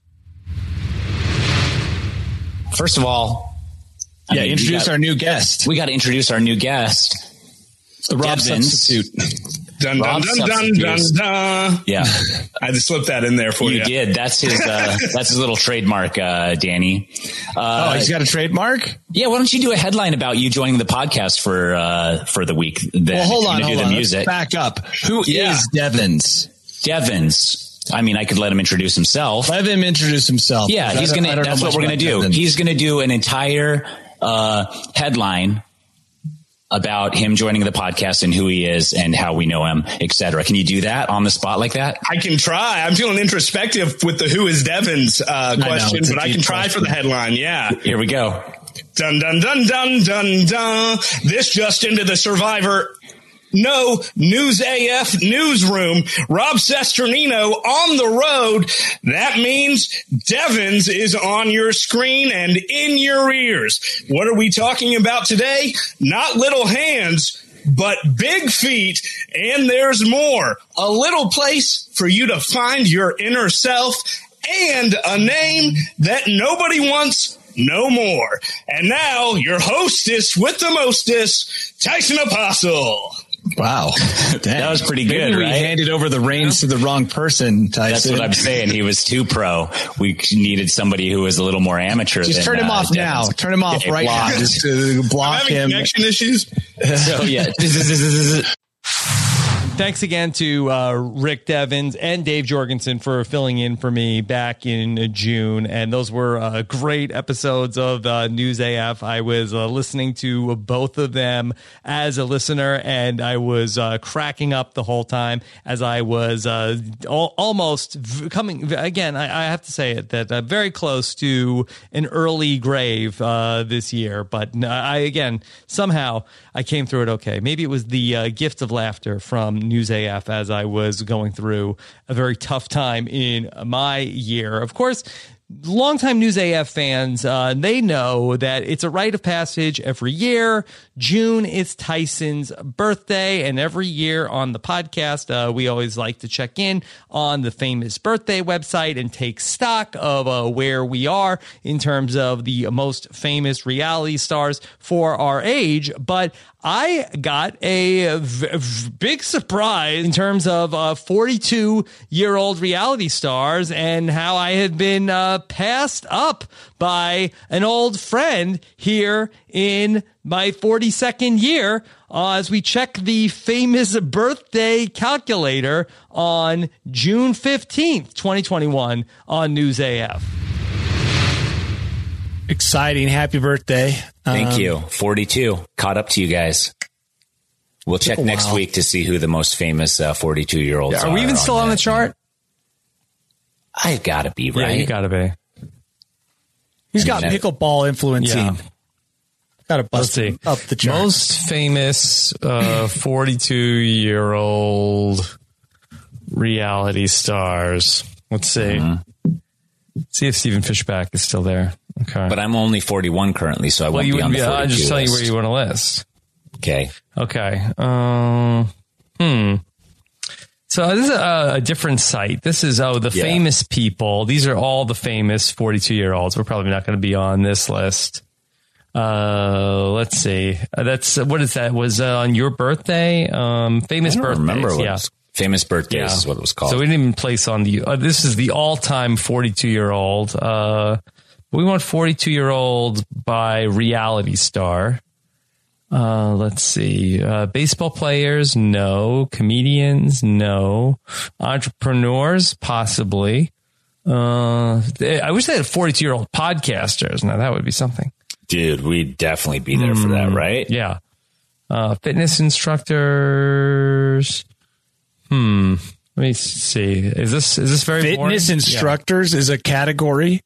First of all, I Yeah, mean, we introduce got- our new guest. We got to introduce our new guest. The Rob Devens. substitute. Dun, dun, Rob dun, dun, dun, substitutes. dun. Yeah, I had to slip that in there for you. you did. That's his. Uh, that's his little trademark, uh, Danny. Uh, Oh, he's got a trademark? Yeah, why don't you do a headline about you joining the podcast for uh, for the week? Then, Well, hold if you're on, gonna hold do on. the Let's music. back up. Who is Yeah. Devens? Devens. I mean, I could let him introduce himself. Let him introduce himself. Yeah, I he's don't- I gonna. don't know That's what much we're gonna about do. Devens. He's gonna do an entire uh, headline about him joining the podcast and who he is and how we know him, et cetera. Can you do that on the spot like that? I can try. I'm feeling introspective with the who is Devens uh, know, question, it's a but I deep can try question. for the headline. Yeah. Here we go. Dun, dun, dun, dun, dun, dun. This just into the Survivor. No News A F newsroom. Rob Sesternino on the road. That means Devens is on your screen and in your ears. What are we talking about today? Not little hands. but big feet, and there's more. A little place for you to find your inner self and a name that nobody wants no more. And now your hostess with the mostess, Tyson Apostle. Wow. That was pretty good, Maybe we right? handed over the reins to the wrong person, Tyson. That's what I'm saying. He was too pro. We needed somebody who was a little more amateur. Just than, turn him uh, off now. Devin. Turn him off Yeah, right block. now. Just uh, block I'm having him. connection issues. So, yeah. Thanks again to uh, Rick Devins and Dave Jorgensen for filling in for me back in uh, June. And those were uh, great episodes of uh, News A F. I was uh, listening to both of them as a listener, and I was uh, cracking up the whole time as I was uh, al- almost v- coming. Again, I, I have to say it that uh, very close to an early grave uh, this year. But I, again, somehow I came through it okay. Maybe it was the uh, gift of laughter from News A F as I was going through a very tough time in my year. Of course, longtime News A F fans, uh, they know that it's a rite of passage every year. June is Tyson's birthday, and every year on the podcast, uh, we always like to check in on the Famous Birthday website and take stock of uh, where we are in terms of the most famous reality stars for our age. But I got a v- v- big surprise in terms of uh, forty-two-year-old reality stars and how I had been uh, passed up by an old friend here in my forty-second year uh, as we check the Famous Birthday calculator on June fifteenth, twenty twenty-one on News A F. Exciting. Happy birthday. Thank Um, you. forty-two. Caught up to you guys. We'll check a next while. week to see who the most famous uh, forty-two-year-olds Yeah, are. are we even still on the that. chart? I've got to be, right? Yeah, you got to be. He's got I mean, pickleball influencing. Yeah. Got to Let's bust see. him up the chart. Most famous uh, forty-two-year-old reality stars. Let's see. Mm-hmm. See if Stephen Fishback is still there. Okay. But I'm only forty-one currently, so I well, won't you be on wouldn't the be. I'll forty-two just tell you list. where you want to list. Okay. Okay. Um, hmm. So this is a, a different site. This is, oh, the Yeah. famous people. These are all the famous forty-two-year-olds. We're probably not going to be on this list. Uh, let's see. Uh, that's, what is that? Was uh, on your birthday? Um, famous I don't birthdays. remember what yeah. it was. Famous Birthdays Yeah. is what it was called. So we didn't even place on the, uh, this is the all-time forty-two-year-old. Uh, we want forty-two-year-old by reality star. Uh, let's see. Uh, baseball players, no. Comedians, no. Entrepreneurs, possibly. Uh, they, I wish they had forty-two-year-old podcasters. Now that would be something. Dude, we'd definitely be there for that, right? Yeah. Uh, fitness instructors. Hmm. Let me see. Is this is this very boring? Fitness Yeah. instructors is a category.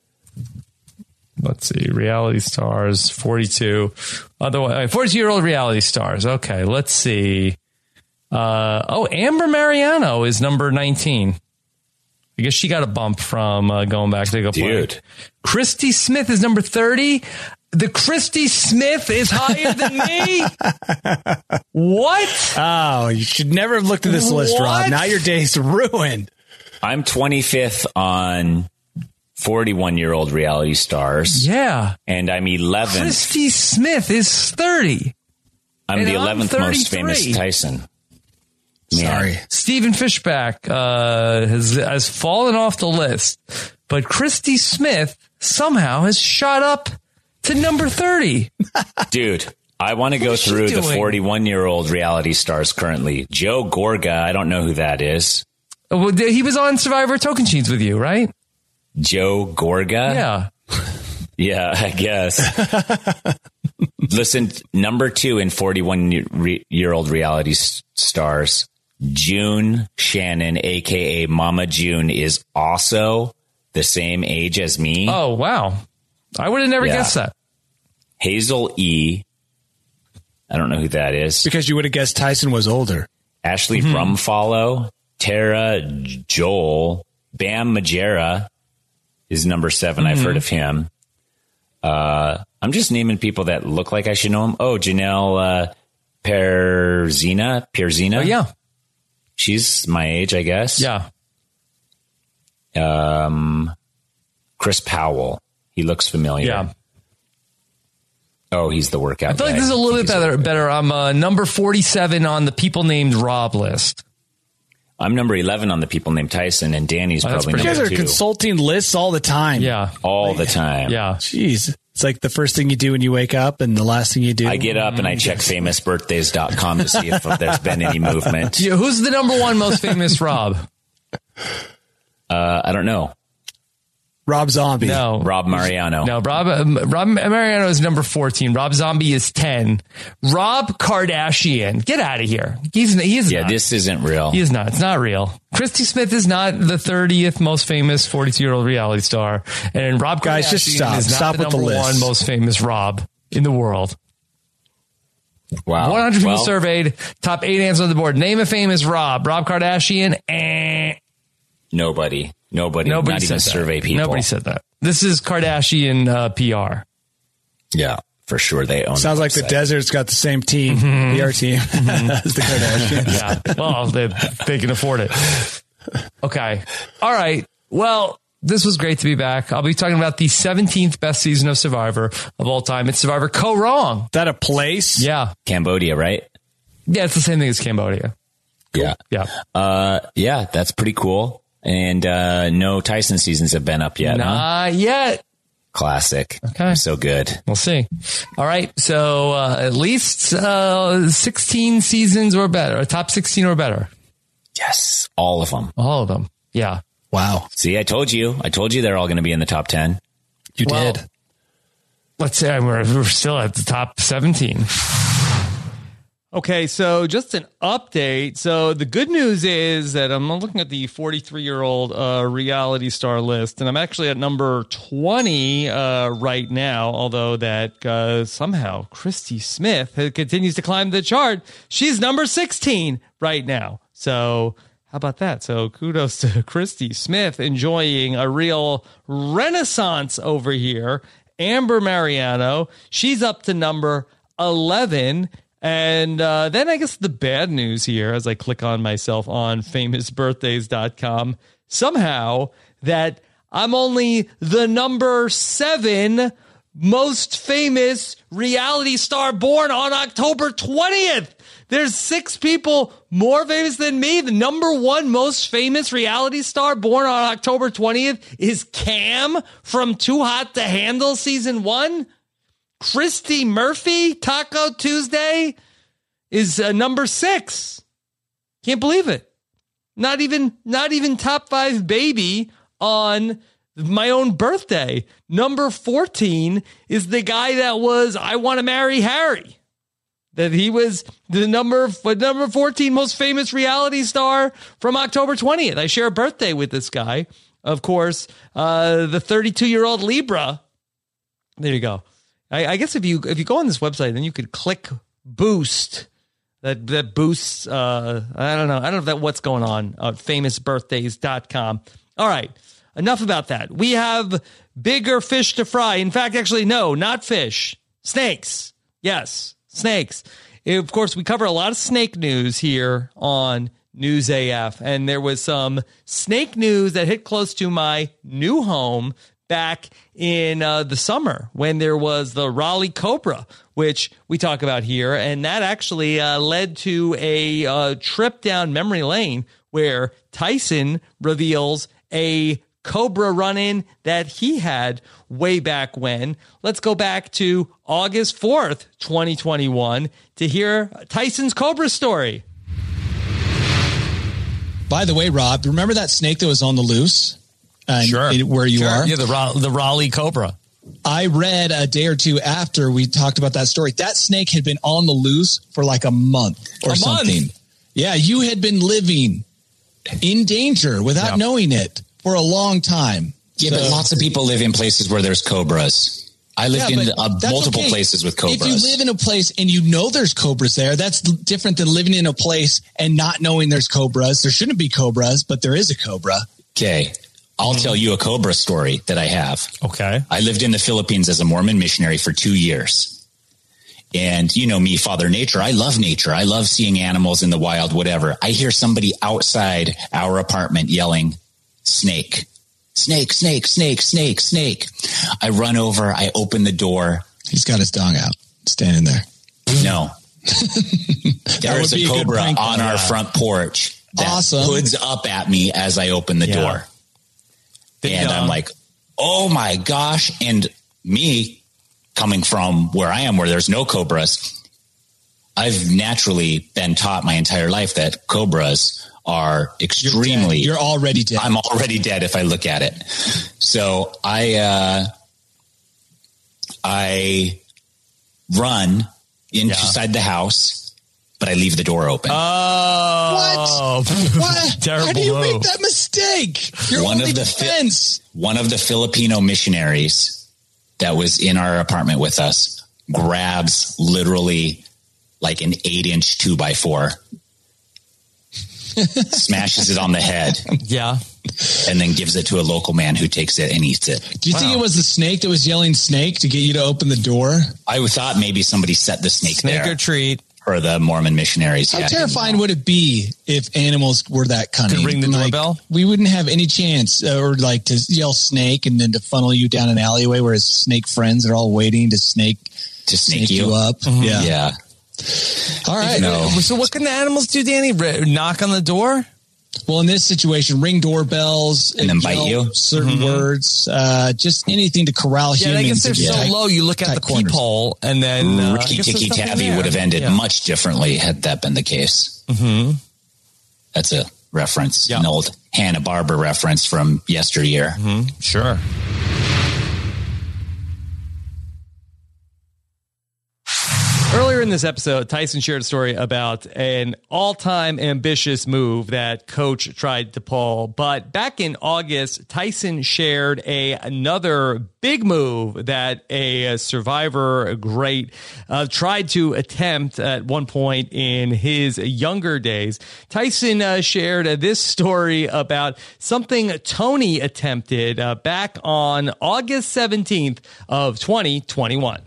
Let's see. Reality stars, forty-two. Otherwise, forty-two-year-old reality stars. Okay, let's see. Uh, oh, Amber Mariano is number nineteen. I guess she got a bump from uh, going back to go play. Dude. Christy Smith is number thirty. The Christy Smith is higher than me. What? Oh, you should never have looked at this list, Rob. What? Now your day's ruined. I'm twenty-fifth on forty-one-year-old reality stars. Yeah. And I'm eleventh. Christy Smith is thirty. I'm and the I'm eleventh most famous thirty-three. Tyson. Man. Sorry. Stephen Fishback uh, has, has fallen off the list, but Christy Smith somehow has shot up to number thirty. Dude, I want to go is she through the doing? forty-one-year-old reality stars currently. Joe Gorga, I don't know who that is. Well, he was on Survivor Token Sheets with you, right? Joe Gorga? Yeah. Yeah, I guess. Listen, number two in forty-one-year-old reality s- stars, June Shannon, a k a. Mama June, is also the same age as me. Oh, wow. I would have never Yeah. guessed that. Hazel E. I don't know who that is. Because you would have guessed Tyson was older. Ashley Mm-hmm. Brumfollow, Tara Joel, Bam Majera is number seven. I've Mm-hmm. heard of him. Uh, I'm just naming people that look like I should know them. Oh, Janelle uh, Perzina, Perzina. Oh, yeah. She's my age, I guess. Yeah. Um, Chris Powell. He looks familiar. Yeah. Oh, he's the workout I feel guy. like this is a little bit better. Better. I'm uh, number forty-seven on the people named Rob list. I'm number eleven on the people named Tyson, and Danny's Oh, that's probably pretty number You guys are two. consulting lists all the time. Yeah. All the time. Yeah. Jeez. It's like the first thing you do when you wake up and the last thing you do. I get up and I check famous birthdays dot com to see if there's been any movement. Yeah, who's the number one most famous Rob? Uh, I don't know. Rob Zombie. No. Rob Mariano. No, Rob um, Rob Mariano is number fourteen. Rob Zombie is ten. Rob Kardashian. Get out of here. He's he is Yeah, not. this isn't real. He is not. It's not real. Christy Smith is not the thirtieth most famous forty-two-year-old reality star. And Rob Guys, Kardashian just stop. is not Stop the with the number list. one most famous Rob in the world. Wow. one hundred people Well, surveyed. Top eight answers on the board. Name a famous Rob. Rob Kardashian. Eh. Nobody. Nobody. Nobody not said even that. survey people. Nobody said that. This is Kardashian uh, P R. Yeah, for sure. They own Sounds like the website. desert's got the same team, Mm-hmm. P R team, as the Kardashians. Yeah. Well, they, they can afford it. Okay. All right. Well, this was great to be back. I'll be talking about the seventeenth best season of Survivor of all time. It's Survivor Co Wrong. Is that a place? Yeah. Cambodia, right? Yeah, it's the same thing as Cambodia. Yeah. Yeah. Uh, yeah, that's pretty cool. And uh, no Tyson seasons have been up yet, huh? Not yet. Classic. Okay. So good. We'll see. All right. So uh, at least uh, sixteen seasons or better, or top sixteen or better. Yes. All of them. All of them. Yeah. Wow. See, I told you. I told you they're all going to be in the top ten. You Well, did. Let's say we're, we're still at the top seventeen. Okay, so just an update. So the good news is that I'm looking at the forty-three-year-old uh, reality star list, and I'm actually at number twenty uh, right now, although that uh, somehow Christy Smith continues to climb the chart. She's number sixteen right now. So how about that? So kudos to Christy Smith enjoying a real renaissance over here. Amber Mariano, she's up to number eleven. And uh, then I guess the bad news here, as I click on myself on famous birthdays dot com, somehow that I'm only the number seven most famous reality star born on October twentieth. There's six people more famous than me. The number one most famous reality star born on October twentieth is Cam from Too Hot to Handle season one. Christy Murphy, Taco Tuesday, is uh, number six. Can't believe it. Not even, not even top five baby on my own birthday. Number fourteen is the guy that was I Want to Marry Harry. That he was the number, number fourteen most famous reality star from October twentieth. I share a birthday with this guy. Of course, uh, the thirty-two-year-old Libra. There you go. I, I guess if you if you go on this website, then you could click boost. That that boosts. Uh, I don't know. I don't know if that what's going on at famous birthdays dot com. All right. Enough about that. We have bigger fish to fry. In fact, actually, no, not fish. Snakes. Yes, snakes. Of course, we cover a lot of snake news here on News A F. And there was some snake news that hit close to my new home back in uh, the summer when there was the Raleigh Cobra, which we talk about here. And that actually uh, led to a uh, trip down memory lane where Tyson reveals a Cobra run-in that he had way back when. Let's go back to August fourth, twenty twenty-one to hear Tyson's Cobra story. By the way, Rob, remember that snake that was on the loose? Uh, Sure. in- where you Sure. are? Yeah, the, Ra- the Raleigh Cobra. I read a day or two after we talked about that story. That snake had been on the loose for like a month or A month? something. Yeah, you had been living in danger without Yeah. knowing it for a long time. Yeah, So- but lots of people live in places where there's cobras. I lived Yeah, in but uh, that's multiple okay. places with cobras. If you live in a place and you know there's cobras there, that's different than living in a place and not knowing there's cobras. There shouldn't be cobras, but there is a cobra. Okay. I'll tell you a cobra story that I have. Okay. I lived in the Philippines as a Mormon missionary for two years. And you know me, Father Nature, I love nature. I love seeing animals in the wild, whatever. I hear somebody outside our apartment yelling, snake, snake, snake, snake, snake, snake. I run over. I open the door. He's got his dong out, standing there. No. There is a cobra a on our front porch that awesome. hoods up at me as I open the yeah. door. Ding and dong. I'm like, oh my gosh. And me coming from where I am, where there's no cobras, I've naturally been taught my entire life that cobras are extremely, you're, you're already dead. I'm already dead if I look at it. So I, uh, I run inside yeah. the house, but I leave the door open. Oh, what? What? Terrible How do you move. make that mistake? You're one only of the defense. Fi- one of the Filipino missionaries that was in our apartment with us grabs literally like an eight inch two by four, smashes it on the head. Yeah. And then gives it to a local man who takes it and eats it. Do you wow. think it was the snake that was yelling snake to get you to open the door? I thought maybe somebody set the snake, snake there. or treat. For the Mormon missionaries. How yeah, terrifying would it be if animals were that cunning? Could ring the like, doorbell? We wouldn't have any chance, uh, or like to yell snake and then to funnel you down an alleyway where his snake friends are all waiting to snake to snake, snake you. you up. Mm-hmm. Yeah. Yeah. All right. No. So what can the animals do, Danny? Knock on the door? Well, in this situation, ring doorbells and then bite you. Certain mm-hmm. words, uh, just anything to corral yeah, humans. I guess they're so tight, low. You look at the corners. peephole, and then uh, Ricky Tikki Tavi would have ended yeah. much differently had that been the case. Mm-hmm. That's a reference, yep. an old Hanna-Barbera reference from yesteryear. Mm-hmm. Sure. Earlier in this episode, Tyson shared a story about an all-time ambitious move that Coach tried to pull. But back in August, Tyson shared a another big move that a survivor great uh, tried to attempt at one point in his younger days. Tyson uh, shared uh, this story about something Tony attempted uh, back on August seventeenth of twenty twenty-one.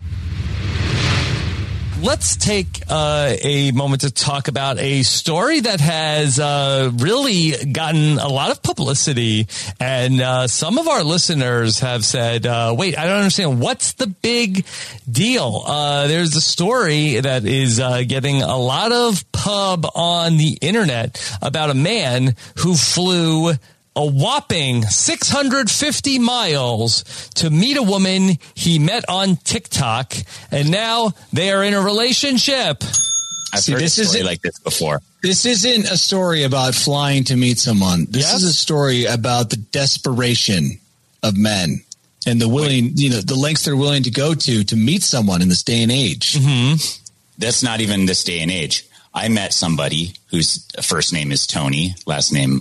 Let's take uh, a moment to talk about a story that has uh, really gotten a lot of publicity. And uh, some of our listeners have said, uh, wait, I don't understand. What's the big deal? Uh, there's a story that is uh, getting a lot of pub on the internet about a man who flew a whopping six hundred fifty miles to meet a woman he met on TikTok, and now they are in a relationship. I've See, heard this a story isn't, like this before. This isn't a story about flying to meet someone. This yes? is a story about the desperation of men and the willing, you know, the lengths they're willing to go to to meet someone in this day and age. Mm-hmm. That's not even this day and age. I met somebody whose first name is Tony, last name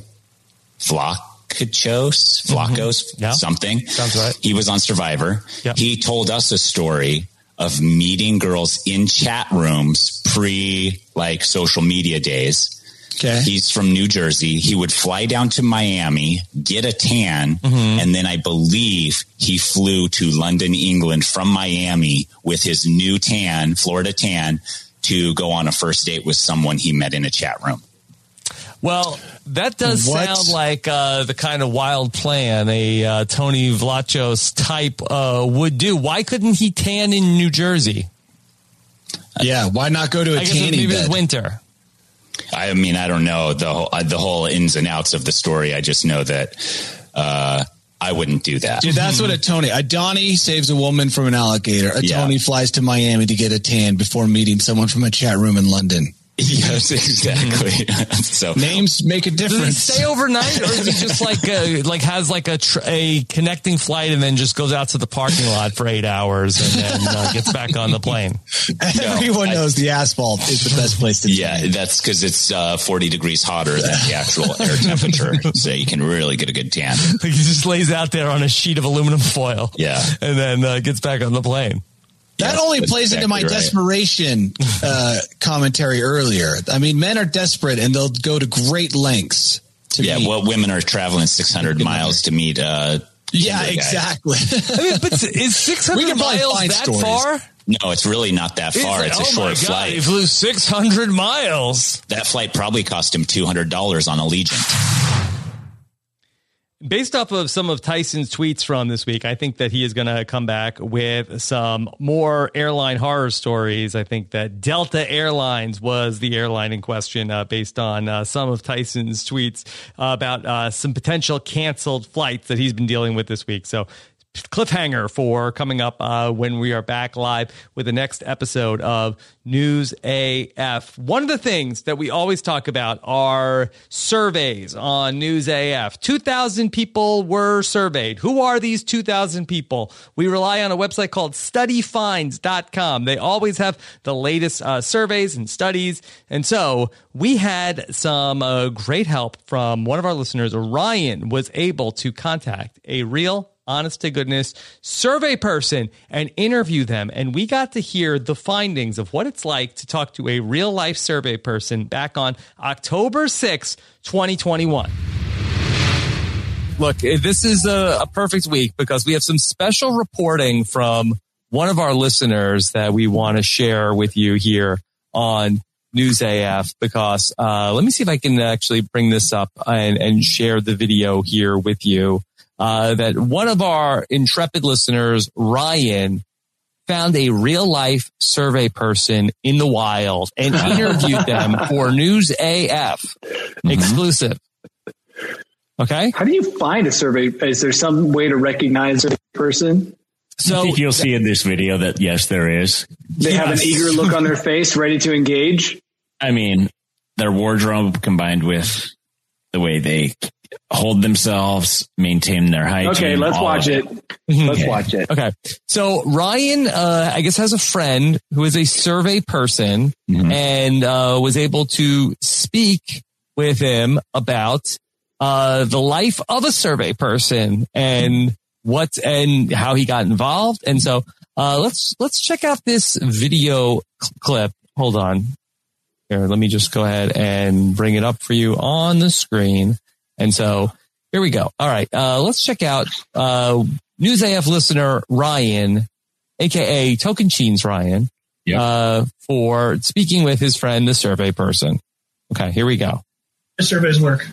Flakos, Flakos, mm-hmm. yeah. something. Sounds right. He was on Survivor. Yep. He told us a story of meeting girls in chat rooms pre like social media days. Okay. He's from New Jersey. He would fly down to Miami, get a tan, mm-hmm. and then I believe he flew to London, England from Miami with his new tan, Florida tan, to go on a first date with someone he met in a chat room. Well, that does what? sound like uh, the kind of wild plan a uh, Tony Vlachos type uh, would do. Why couldn't he tan in New Jersey? Yeah, why not go to a I guess tanning maybe bed? It's winter. I mean, I don't know the whole, uh, the whole ins and outs of the story. I just know that uh, I wouldn't do that. Dude, that's what a Tony, a Donnie saves a woman from an alligator. A yeah. Tony flies to Miami to get a tan before meeting someone from a chat room in London. Yes, exactly. So names make a difference. Does he stay overnight, or is he just like a, like has like a tr- a connecting flight and then just goes out to the parking lot for eight hours and then uh, gets back on the plane? No, Everyone I, knows the asphalt is the best place to. Yeah, tan. That's because it's uh, forty degrees hotter than the actual air temperature, so you can really get a good tan. He just lays out there on a sheet of aluminum foil. Yeah, and then uh, gets back on the plane. That yes, only plays exactly into my right. desperation uh, commentary earlier. I mean, men are desperate and they'll go to great lengths. To yeah, meet. well, women are traveling six hundred miles to meet uh, Yeah, Tinder guys. exactly. I mean, but is six We hundred can probably miles find that stories. far? No, it's really not that far. It's, like, a oh my short God, flight. he flew six hundred miles. That flight probably cost him two hundred dollars on Allegiant. Based off of some of Tyson's tweets from this week, I think that he is going to come back with some more airline horror stories. I think that Delta Airlines was the airline in question, uh, based on uh, some of Tyson's tweets uh, about uh, some potential canceled flights that he's been dealing with this week. So cliffhanger for coming up uh, when we are back live with the next episode of News A F. One of the things that we always talk about are surveys on News A F. two thousand people were surveyed. Who are these two thousand people? We rely on a website called study finds dot com. They always have the latest uh, surveys and studies. And so we had some uh, great help from one of our listeners. Ryan was able to contact a real honest to goodness survey person and interview them. And we got to hear the findings of what it's like to talk to a real life survey person back on October sixth, twenty twenty-one. Look, this is a, a perfect week because we have some special reporting from one of our listeners that we want to share with you here on News A F because uh, let me see if I can actually bring this up and, and share the video here with you. Uh, that one of our intrepid listeners, Ryan, found a real life survey person in the wild and interviewed them for News A F mm-hmm. exclusive. Okay. How do you find a survey? Is there some way to recognize a person? So I think you'll see in this video that yes, there is. They yes. have an eager look on their face, ready to engage. I mean, their wardrobe combined with the way they hold themselves, maintain their hygiene. Okay, let's watch it. it. Let's okay. watch it. Okay. So Ryan, uh, I guess, has a friend who is a survey person mm-hmm. and uh, was able to speak with him about uh, the life of a survey person and what and how he got involved. And so uh, let's let's check out this video cl- clip. Hold on. Here, let me just go ahead and bring it up for you on the screen. And so here we go. All right. Uh, let's check out uh, News A F listener Ryan, a k a. Token Cheens Ryan, yep. uh, for speaking with his friend, the survey person. Okay, here we go. How do surveys work?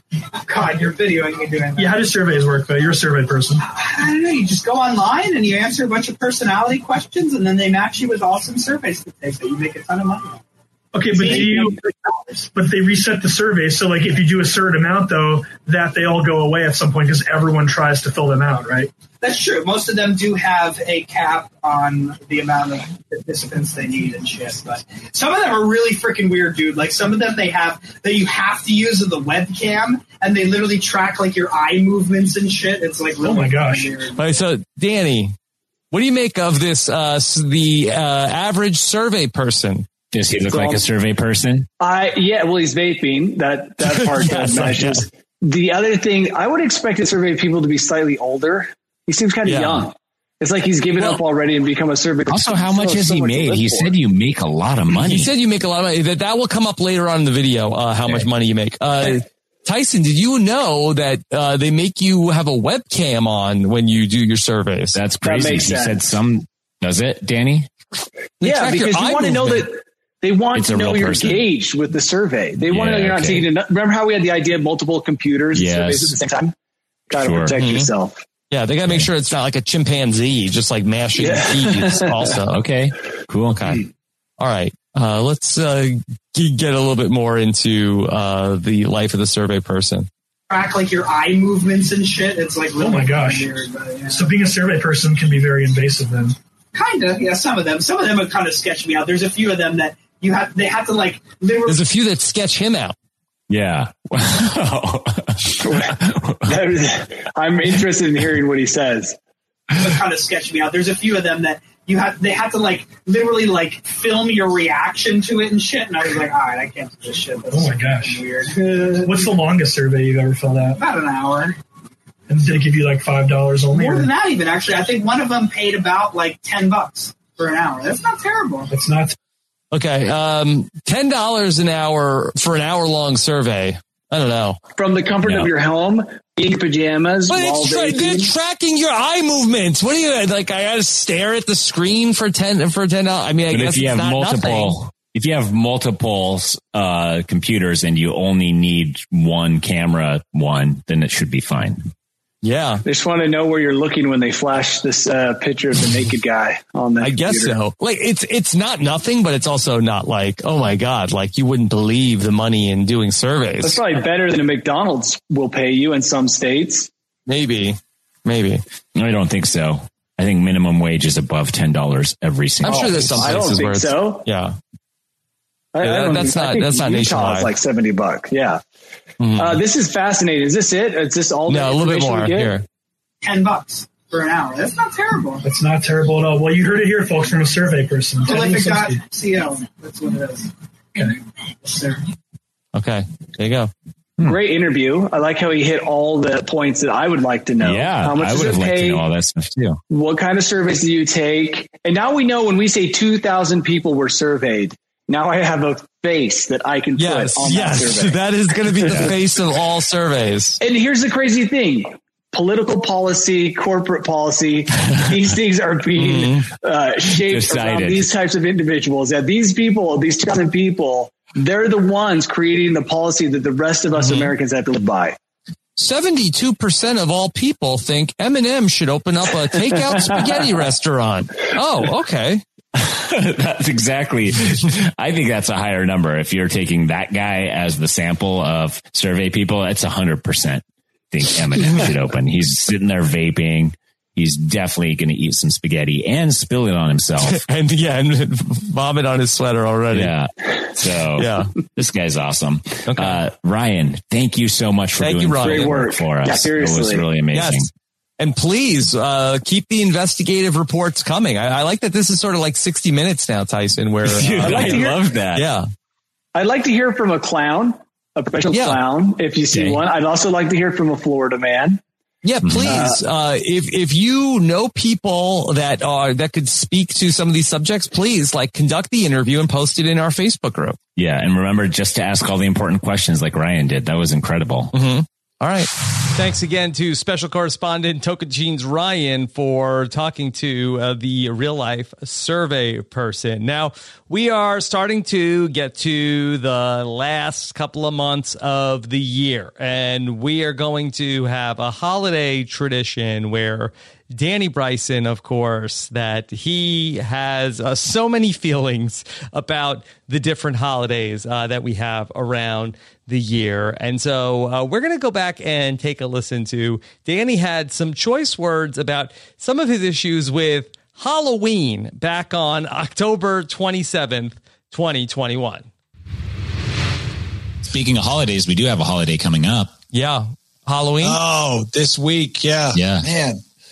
God, you're videoing me doing that. Yeah, how do surveys work? Though? You're a survey person. I don't know. You just go online and you answer a bunch of personality questions, and then they match you with awesome surveys to take that you make a ton of money on. Okay, but do you, but they reset the survey. So like if you do a certain amount though, that they all go away at some point because everyone tries to fill them out, right? That's true. Most of them do have a cap on the amount of participants they need and shit. But some of them are really freaking weird, dude. Like some of them they have that you have to use the webcam and they literally track like your eye movements and shit. It's like, really oh my gosh. All right, so Danny, what do you make of this, uh, the uh, average survey person? Does he look so, like a survey person? I yeah, well, he's vaping. That that part yes, matches. Yeah. The other thing, I would expect the survey people to be slightly older. He seems kind of yeah. young. It's like he's given well, up already and become a survey. Also, how much has so he made? He for. said you make a lot of money. He said you make a lot of money. That that will come up later on in the video. Uh, how okay. much money you make? Uh, Tyson, did you know that uh, they make you have a webcam on when you do your surveys? That's crazy. That he sense. said some. Does it, Danny? They yeah, because you want to know that. They want it's to know you're person. engaged with the survey. They yeah, want to know you're not okay. taking it. Remember how we had the idea of multiple computers yes. and surveys at the same time? Got to sure. protect mm-hmm. yourself. Yeah, they got to make sure it's not like a chimpanzee just like mashing yeah. keys also. Okay, cool. Okay. All right. Uh, let's uh, get a little bit more into uh, the life of the survey person. Track like your eye movements and shit. It's like, oh my gosh. Weird, but, yeah. So being a survey person can be very invasive then. Kind of, yeah. Some of them, some of them have kind of sketched me out. There's a few of them that you have, they have to like. Literally- There's a few that sketch him out. Yeah. I'm interested in hearing what he says. They kind of sketch me out. There's a few of them that you have, they have to like literally like film your reaction to it and shit. And I was like, all right, I can't do this shit. That's oh my gosh, weird. What's the longest survey you've ever filled out? About an hour. And did it give you like five dollars only? More or? than that, even actually. I think one of them paid about like ten bucks for an hour. That's not terrible. That's not. Okay, um, ten dollars an hour for an hour long survey. I don't know. From the comfort No. of your home, in your pajamas, But while it's tra- vaping. they're tracking your eye movements. What do you like? I got to stare at the screen for ten for ten dollars. I mean, I But guess if you it's have not multiple, nothing. if you have multiple uh, computers and you only need one camera, one, then it should be fine. Yeah, They just want to know where you're looking when they flash this uh, picture of the naked guy on the I guess computer. so. Like it's it's not nothing, but it's also not like, oh my god, like you wouldn't believe the money in doing surveys. That's probably better than a McDonald's will pay you in some states. Maybe, maybe. I don't think so. I think minimum wage is above ten dollars every single. I'm sure there's some I don't places think where it's, so. yeah. I, Yeah, I don't that's think- I not- think that's not Utah nationwide. is like seventy bucks. Yeah. Mhm. Uh, this is fascinating. Is this it? Is this all? No, the a little bit information more we get? here. ten bucks for an hour. That's not terrible. That's not terrible at all. Well, you heard it here, folks, from a survey person. Prolific dot co. That's what it is. Okay. Sir. Okay, there you go. Great interview. I like how he hit all the points that I would like to know. Yeah, How much I does would it have liked pay? to know all that stuff too. What kind of surveys do you take? And now we know when we say two thousand people were surveyed. Now I have a face that I can Yes, put on that yes, survey. that is going to be the face of all surveys. And here's the crazy thing. Political policy, corporate policy, these things are being uh, shaped around Decided. these types of individuals. That these people, these two thousand people, they're the ones creating the policy that the rest of us Americans have to live by. seventy-two percent of all people think Eminem should open up a takeout spaghetti restaurant. Oh, okay. That's exactly. I think that's a higher number. If you're taking that guy as the sample of survey people, it's a hundred percent think Eminem should open. He's sitting there vaping. He's definitely going to eat some spaghetti and spill it on himself. and yeah, and vomit on his sweater already. Yeah. So Yeah. this guy's awesome. Okay. Uh, Ryan, thank you so much for Thank doing you, Ryan. great Great work work. for us. Yeah, It was seriously. really amazing. Yes. And please uh, keep the investigative reports coming. I, I like that this is sort of like sixty minutes now, Tyson, where uh, Dude, I'd like I to hear- love that. yeah. I'd like to hear from a clown, a professional Yeah. clown, if you see Okay. one. I'd also like to hear from a Florida man. Yeah, please. Uh, if if you know people that are that could speak to some of these subjects, please like conduct the interview and post it in our Facebook group. Yeah. And remember just to ask all the important questions like Ryan did. That was incredible. Mm-hmm. All right. Thanks again to special correspondent Tokajeans Ryan for talking to uh, the real life survey person. Now, we are starting to get to the last couple of months of the year, and we are going to have a holiday tradition where Danny Bryson, of course, that he has uh, so many feelings about the different holidays uh, that we have around the year. And so uh, we're going to go back and take a listen to Danny had some choice words about some of his issues with Halloween back on October twenty-seventh, twenty twenty-one. Speaking of holidays, we do have a holiday coming up. Yeah. Halloween. Oh, this week. Yeah. Yeah. Man.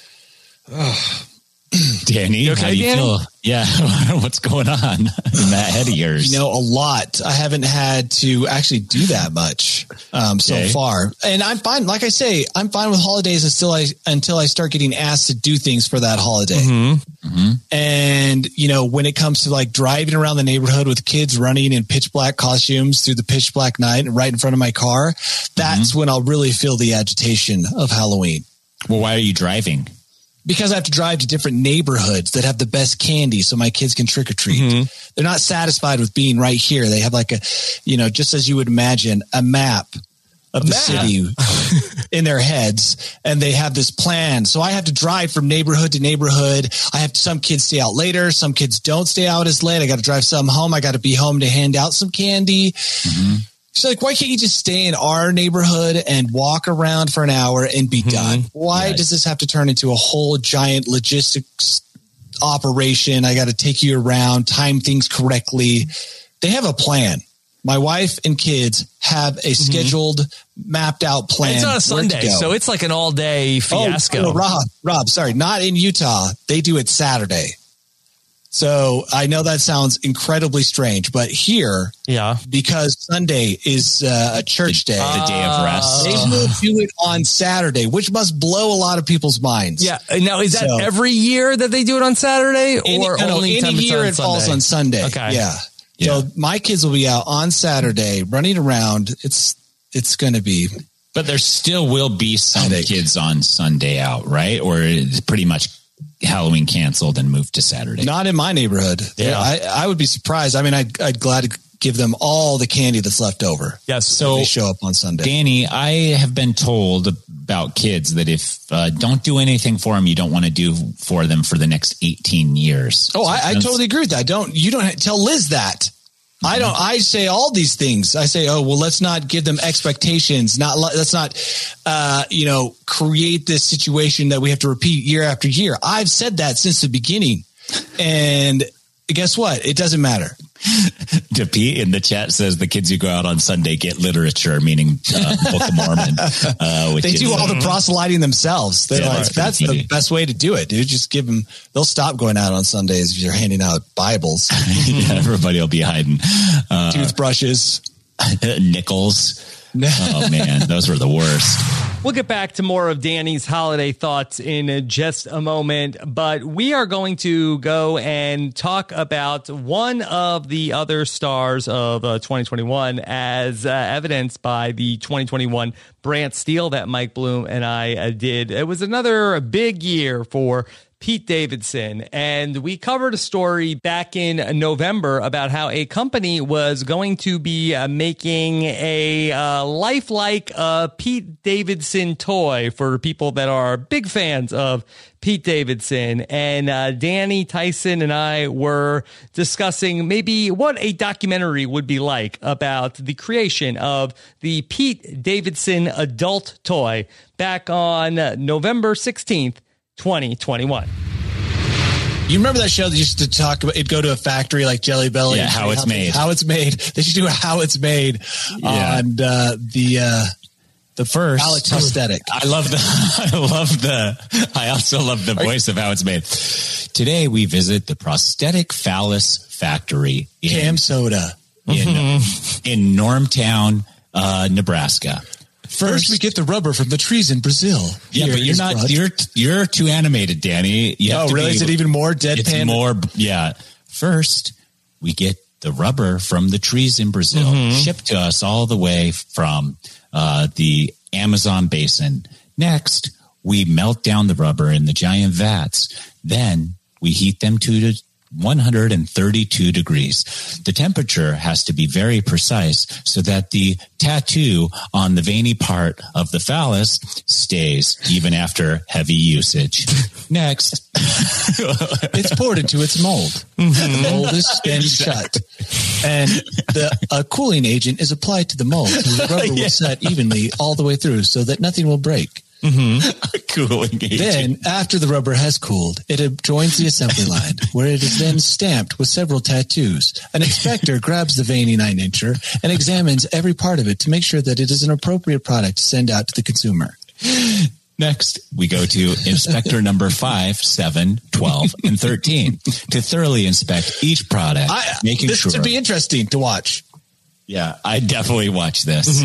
Danny, You okay, how do you Danny? feel? Yeah. What's going on in that head of yours? You know, a lot. I haven't had to actually do that much um, so Okay. far, and I'm fine. Like I say, I'm fine with holidays until I until I start getting asked to do things for that holiday. Mm-hmm. And you know, when it comes to like driving around the neighborhood with kids running in pitch black costumes through the pitch black night right in front of my car, that's when I'll really feel the agitation of Halloween. Well, why are you driving? Because I have to drive to different neighborhoods that have the best candy so my kids can trick or treat. Mm-hmm. They're not satisfied with being right here. They have like a, you know, just as you would imagine, a map of the map. city in their heads, and they have this plan. So I have to drive from neighborhood to neighborhood. I have some kids stay out later. Some kids don't stay out as late. I got to drive some home. I got to be home to hand out some candy. Mm-hmm. She's like, why can't you just stay in our neighborhood and walk around for an hour and be done? Why Right. does this have to turn into a whole giant logistics operation? I got to take you around, time things correctly. They have a plan. My wife and kids have a scheduled, mapped out plan. It's on a where to Sunday, go. so it's like an all day fiasco. Oh, oh, Rob, Rob, sorry, not in Utah. They do it Saturday. So I know that sounds incredibly strange, but here, yeah, because Sunday is uh, a church day, The day of rest. they will do it on Saturday, which must blow a lot of people's minds. Yeah. Now, is that So- every year that they do it on Saturday, Any, or no, no, only any time it's year on it falls Sunday? on Sunday. Okay. Yeah. Yeah. So my kids will be out on Saturday running around. It's it's going to be. But there still will be some kids on Sunday out, right? Or it's pretty much Halloween canceled and moved to Saturday. Not in my neighborhood. Yeah. I, I would be surprised. I mean, I'd, I'd glad to give them all the candy that's left over. Yes. So they show up on Sunday. Danny, I have been told about kids that if uh, don't do anything for them, you don't want to do for them for the next eighteen years. Oh, I, I totally agree with that. Don't, you don't have, tell Liz that. Mm-hmm. I don't, I say all these things. I say, oh, well, let's not give them expectations. Not, let's not, uh, you know, create this situation that we have to repeat year after year. I've said that since the beginning. And guess what? It doesn't matter. Pete in the chat says the kids who go out on Sunday get literature, meaning uh, Book of Mormon. Uh, which they do is, all the proselyting themselves. They're Yeah, like, that's that's pretty the neat. best way to do it, dude. Just give them, they'll stop going out on Sundays if you're handing out Bibles. Yeah, everybody will be hiding. Uh, Toothbrushes. Nickels. Oh, man, those were the worst. We'll get back to more of Danny's holiday thoughts in just a moment, but we are going to go and talk about one of the other stars of uh, twenty twenty-one as uh, evidenced by the twenty twenty-one Brant Steele that Mike Bloom and I uh, did. It was another big year for Pete Davidson, and we covered a story back in November about how a company was going to be uh, making a uh, lifelike uh, Pete Davidson toy for people that are big fans of Pete Davidson. And uh, Danny, Tyson, and I were discussing maybe what a documentary would be like about the creation of the Pete Davidson adult toy back on November sixteenth, twenty twenty-one. You remember that show that used to talk about, it'd go to a factory like Jelly Belly. Yeah, how it's made. How it's made. They should do a how it's made Yeah. on uh, the uh, The first Alex Prosthetic. I love the, I love the, I also love the voice of how it's made. Today we visit the Prosthetic Phallus Factory in, Cam Soda. in, in Normtown, uh, Nebraska. First, we get the rubber from the trees in Brazil. Yeah, Here but you're is not, brought- you're, you're too animated, Danny. You have Oh, to really? be- Is it even more It's deadpan? more, yeah. First, we get the rubber from the trees in Brazil Mhm. shipped to us all the way from uh, the Amazon basin. Next, we melt down the rubber in the giant vats. Then we heat them to the one hundred thirty-two degrees. The temperature has to be very precise so that the tattoo on the veiny part of the phallus stays even after heavy usage. Next, it's poured into its mold. The mold is then shut, and the a cooling agent is applied to the mold, so the rubber Yeah. will set evenly all the way through, so that nothing will break. Cooling agent. Then, after the rubber has cooled, it joins the assembly line, where it is then stamped with several tattoos. An inspector grabs the veiny nine incher and examines every part of it to make sure that it is an appropriate product to send out to the consumer. Next, we go to inspector number five, seven, twelve, and thirteen to thoroughly inspect each product, I, making this sure. would be interesting to watch. Yeah, I definitely watch this.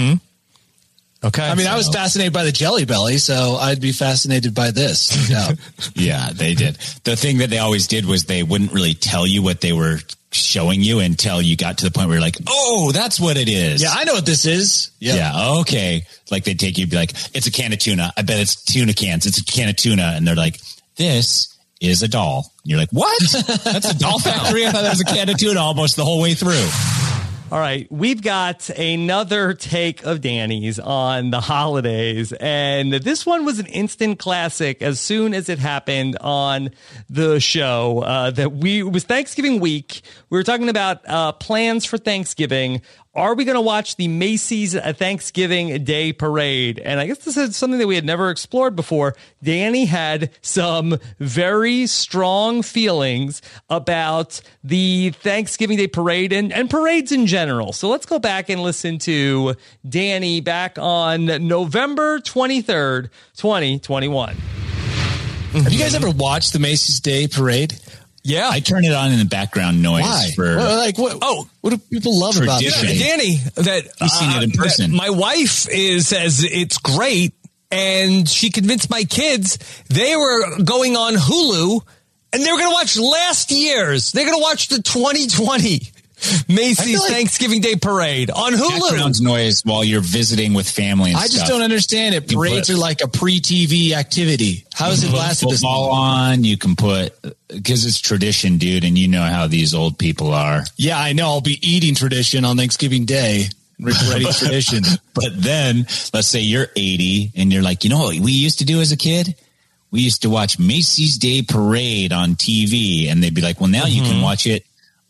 Okay. I mean, I was So- fascinated by the Jelly Belly, so I'd be fascinated by this. Yeah. Yeah, they did. The thing that they always did was they wouldn't really tell you what they were showing you until you got to the point where you're like, oh, that's what it is. Yeah, I know what this is. Yeah. Yeah. Okay. Like they'd take you, be like, it's a can of tuna. I bet it's tuna cans. It's a can of tuna. And they're like, this is a doll. And you're like, what? That's a doll factory? I thought that was a can of tuna almost the whole way through. All right, we've got another take of Danny's on the holidays, and this one was an instant classic as soon as it happened on the show. Uh, that we it was Thanksgiving week. We were talking about uh, plans for Thanksgiving. Are we going to watch the Macy's Thanksgiving Day Parade? And I guess this is something that we had never explored before. Danny had some very strong feelings about the Thanksgiving Day Parade and, and parades in general. So let's go back and listen to Danny back on November twenty-third, twenty twenty-one. Have you guys ever watched the Macy's Day Parade? Yeah. I turn it on in the background noise Why? for Well, like what? Oh, what do people love about Tradition. this? Danny, that You've seen it in uh, person. that my wife is says it's great, and she convinced my kids they were going on Hulu, and they were going to watch last year's. They're going to watch the twenty twenty Macy's like- Thanksgiving Day Parade on Hulu. Background noise while you're visiting with family and I just stuff. don't understand it. You Parades put- are like a pre-T V activity. How has it lasted this football long? on. You can put because it's tradition, dude, and you know how these old people are. Yeah, I know. I'll be eating tradition on Thanksgiving Day. Ready tradition. But then let's say you're eighty and you're like, you know what we used to do as a kid? We used to watch Macy's Day Parade on T V, and they'd be like, well, now you can watch it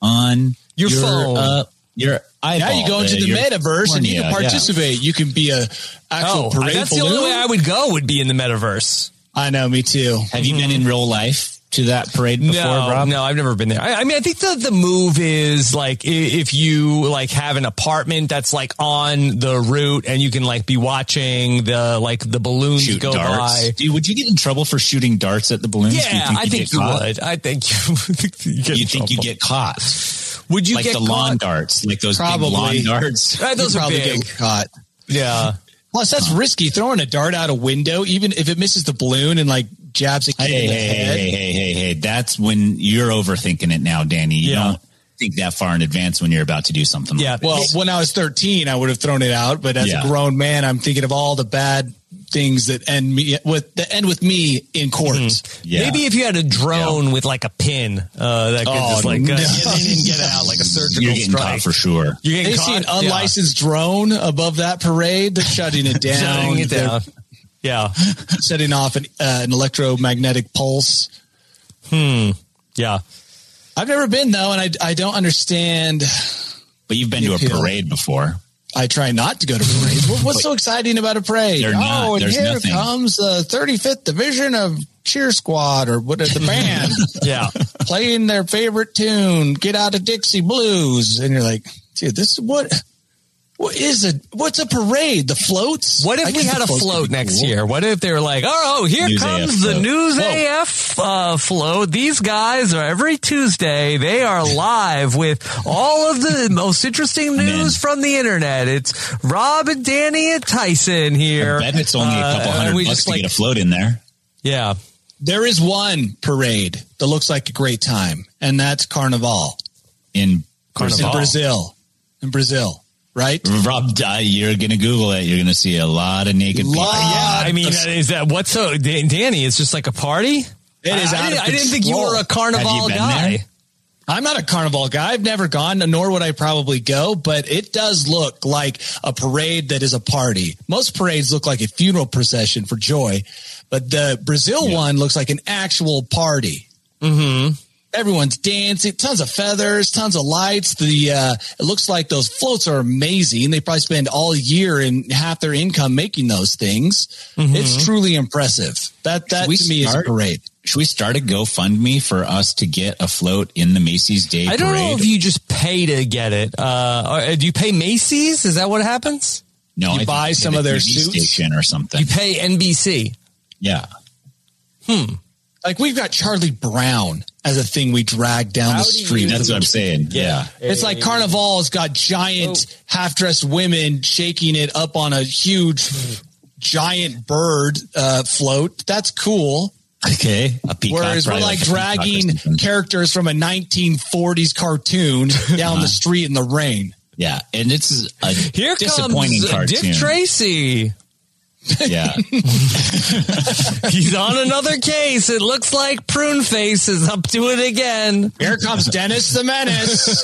on Your phone. Uh, your eyeball. Now you go into uh, the your metaverse and you cornea, can yeah. participate. You can be a actual Oh, parade that's balloon. the only way I would go would be in the metaverse. I know, me too. Have you been in real life to that parade before, No, Rob? no, I've never been there. I, I mean, I think the, the move is like i- if you like have an apartment that's like on the route and you can like be watching the like the balloons Shoot go darts. by. Dude, would you get in trouble for shooting darts at the balloons? Do you Yeah, I you'd think get you caught? would. I think you, you, get You in think you trouble. get caught? Would you like get the lawn caught? darts, like those Probably. big lawn darts? Uh, those You'd are probably big. get caught. Yeah. Plus, that's risky. Throwing a dart out a window, even if it misses the balloon and like jabs a kid Hey, in the hey, head. hey, hey, hey, hey! That's when you're overthinking it now, Danny. You Yeah. don't think that far in advance when you're about to do something. Yeah. Like Well, this. when I was thirteen, I would have thrown it out. But as Yeah. a grown man, I'm thinking of all the bad things that end me with that end with me in court. Yeah. Maybe if you had a drone with like a pin uh, that could Oh, just like uh, no. get in and get out like a surgical you're getting strike. caught for sure. You're getting They see an caught? Yeah. unlicensed drone above that parade. They're shutting it down. Shutting it They're down. Yeah. setting off an, uh, an electromagnetic pulse. Hmm. Yeah. I've never been though, and I I don't understand. But you've been The to a appeal. parade before. I try not to go to parades. What, what's so exciting about a parade? They're not. Oh, and There's here nothing. comes the thirty-fifth division of Cheer Squad, or what is the band Yeah. playing their favorite tune, Get Out of Dixie Blues. And you're like, dude, this is what, what is a, what's a parade? The floats? What I if we guess had the a floats float would be next cool. year? What if they were like, oh, oh here News comes A F the float. News Whoa. A F uh, float. These guys are every Tuesday. They are live with all of the most interesting news from the internet. It's Rob and Danny and Tyson here. I bet it's only a couple Uh, hundred and we bucks just to like, get a float in there. yeah. There is one parade that looks like a great time, and that's Carnival. In It's in Brazil. In Brazil, right? Rob, uh, you're going to Google it. You're going to see a lot of naked people. Lot Yeah, I mean, of- is that what's so, Dan- Danny? It's just like a party. It is I, out I, of didn't, I didn't think you control. were a carnival Have you been guy. there? I'm not a carnival guy. I've never gone, nor would I probably go, but it does look like a parade that is a party. Most parades look like a funeral procession for joy, but the Brazil one looks like an actual party. Mm-hmm. Everyone's dancing, tons of feathers, tons of lights. The uh, it looks like those floats are amazing. They probably spend all year and half their income making those things. Mm-hmm. It's truly impressive. That that Should we to me start- is a parade. Should we start a GoFundMe for us to get a float in the Macy's Day I Parade? don't know if you just pay to get it. Uh, or, do you pay Macy's? Is that what happens? no, you I think buy we some get of a their T V suits? station or something. You pay N B C. Yeah. Hmm. Like we've got Charlie Brown as a thing we drag down How the do you- street. That's what I'm saying. Yeah. It's like Carnival's got giant Oh. half-dressed women shaking it up on a huge giant bird uh, float. That's cool. Okay. A peacock. Whereas we're probably like a peacock or dragging something. characters from a nineteen forties cartoon down the street in the rain. Yeah. And it's a Here disappointing comes cartoon. Dick Tracy. Yeah. He's on another case. It looks like Prune Face is up to it again. Here comes Dennis the Menace.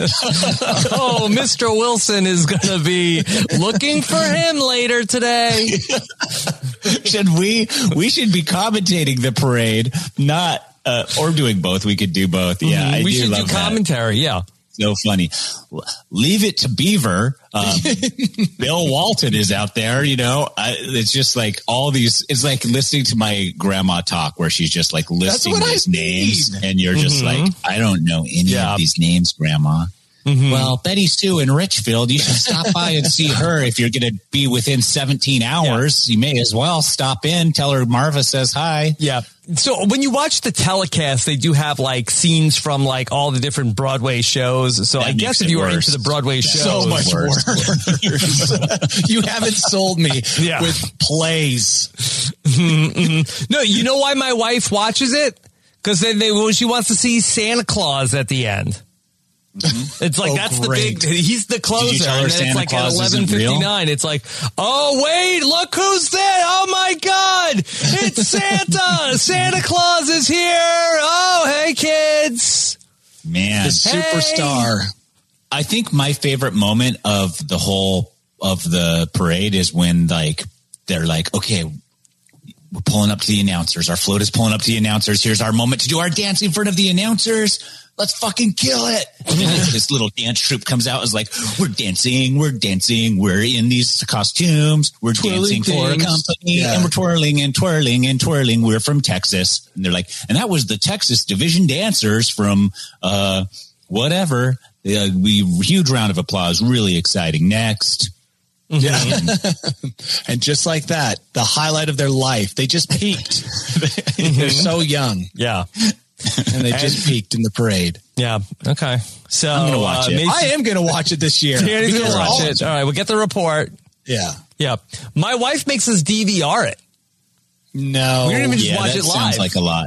Oh, Mister Wilson is going to be looking for him later today. should we, we should be commentating the parade, not, uh, or doing both. We could do both. Yeah. I we do should love do that. commentary. Yeah. So funny. Leave it to Beaver. Um, Bill Walton is out there, you know, I, it's just like all these, it's like listening to my grandma talk where she's just like listing what I these names mean. and you're just Mhm. like, I don't know any Yeah. of these names, Grandma. Mhm. Well, Betty Sue in Richfield, you should stop by and see her. If you're going to be within seventeen hours, you may as well stop in, tell her Marva says hi. Yeah. So when you watch the telecast, they do have like scenes from like all the different Broadway shows. So That I makes guess if it you were worse. into the Broadway shows, So much worse. worse. You haven't sold me Yeah. with plays. Mhm. No, you know why my wife watches it? Because they, they well, she wants to see Santa Claus at the end. Mm-hmm. It's like Oh, that's great. the big. He's the Did closer, you tell her and then Santa it's like Claus at isn't eleven real? fifty-nine. It's like, oh wait, look who's there! Oh my God, it's Santa! Santa Claus is here! Oh hey kids, Man, The superstar. I think my favorite moment of the whole of the parade is when like they're like, okay, we're pulling up to the announcers. Our float is pulling up to the announcers. Here's our moment to do our dance in front of the announcers. Let's fucking kill it. And then this little dance troupe comes out. Is like, we're dancing, we're dancing, we're in these costumes, we're Twirling dancing for a things. company, Yeah. and we're twirling and twirling and twirling. We're from Texas. And they're like, and that was the Texas Division Dancers from uh, whatever. Uh, we huge round of applause. Really exciting. Next. Yeah. And just like that, the highlight of their life, they just peaked. They're so young. Yeah. And they just peaked in the parade. Yeah. Okay. So I'm going to watch uh, it. Macy- I am going to watch it this year. Danny's going to Because watch all- it. All right. We'll get the report. Yeah. Yeah. My wife makes us D V R it. No. We don't even just Yeah, watch that it live. sounds like a lot.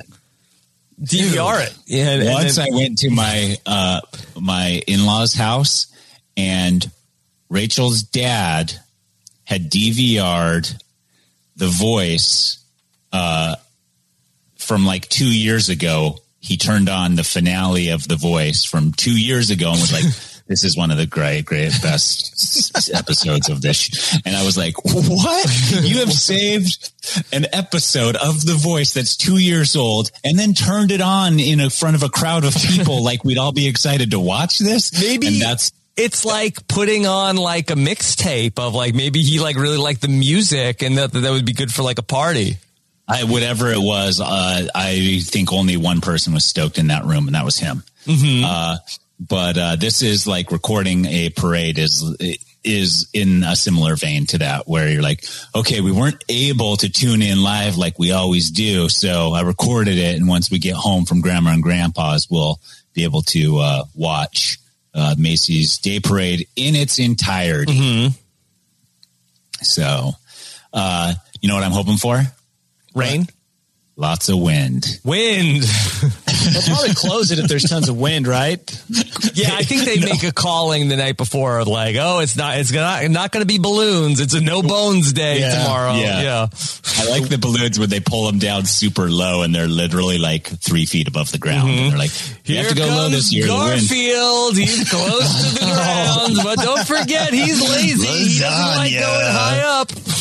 D V R it. Yeah. and- and Once then- I went to my uh, my in-laws' house, and Rachel's dad had D V R'd The Voice uh, from like two years ago. He turned on the finale of The Voice from two years ago and was like, this is one of the great, great, best s- episodes of this. And I was like, what? You have saved an episode of The Voice that's two years old and then turned it on in a front of a crowd of people like we'd all be excited to watch this? Maybe and that's it's like putting on like a mixtape of like maybe he like really liked the music and that that would be good for like a party. I, whatever it was. Uh, I think only one person was stoked in that room, and that was him. Mm-hmm. Uh, but uh, this is like recording a parade is is in a similar vein to that, where you're like, okay, we weren't able to tune in live like we always do, so I recorded it, and once we get home from Grandma and Grandpa's, we'll be able to uh, watch uh, Macy's Day Parade in its entirety. Mm-hmm. So, uh, you know what I'm hoping for? Rain. Lots of wind. Wind. They'll probably close it if there's tons of wind, right? Yeah, I think they make a calling the night before, like, oh, it's not, it's not, not going to be balloons. It's a no bones day Yeah, tomorrow. yeah. Yeah. I like the balloons when they pull them down super low and they're literally like three feet above the ground. Mhm. And they're like, you Here have to go low this year. to win." Garfield. He's close to the ground, but don't forget he's lazy. He doesn't like going high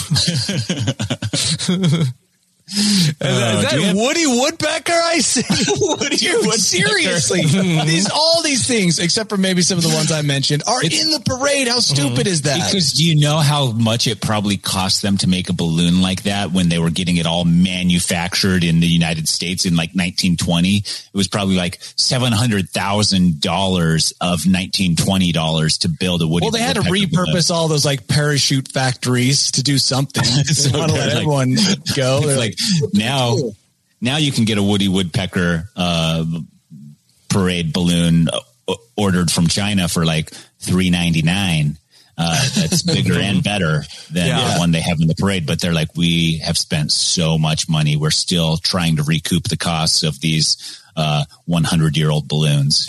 up. Is that, Uh, is that do you have- Woody Woodpecker I see? Woody Woodpecker. Seriously, these all these things, except for maybe some of the ones I mentioned, are in the parade. How stupid is that? Because do you know how much it probably cost them to make a balloon like that when they were getting it all manufactured in the United States in like nineteen twenty? It was probably like seven hundred thousand dollars of nineteen twenty dollars to build a Woody Well, they had to Woodpecker balloon. repurpose all those like parachute factories to do something. So They want to they're let like- everyone go. It's They're like now, now you can get a Woody Woodpecker uh, parade balloon uh, ordered from China for like three ninety nine. Uh, that's bigger and better than Yeah. the one they have in the parade. But they're like, we have spent so much money. We're still trying to recoup the costs of these uh, one hundred year old balloons.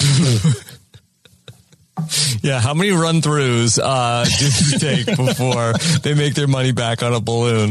Yeah, how many run throughs uh, do you take before they make their money back on a balloon?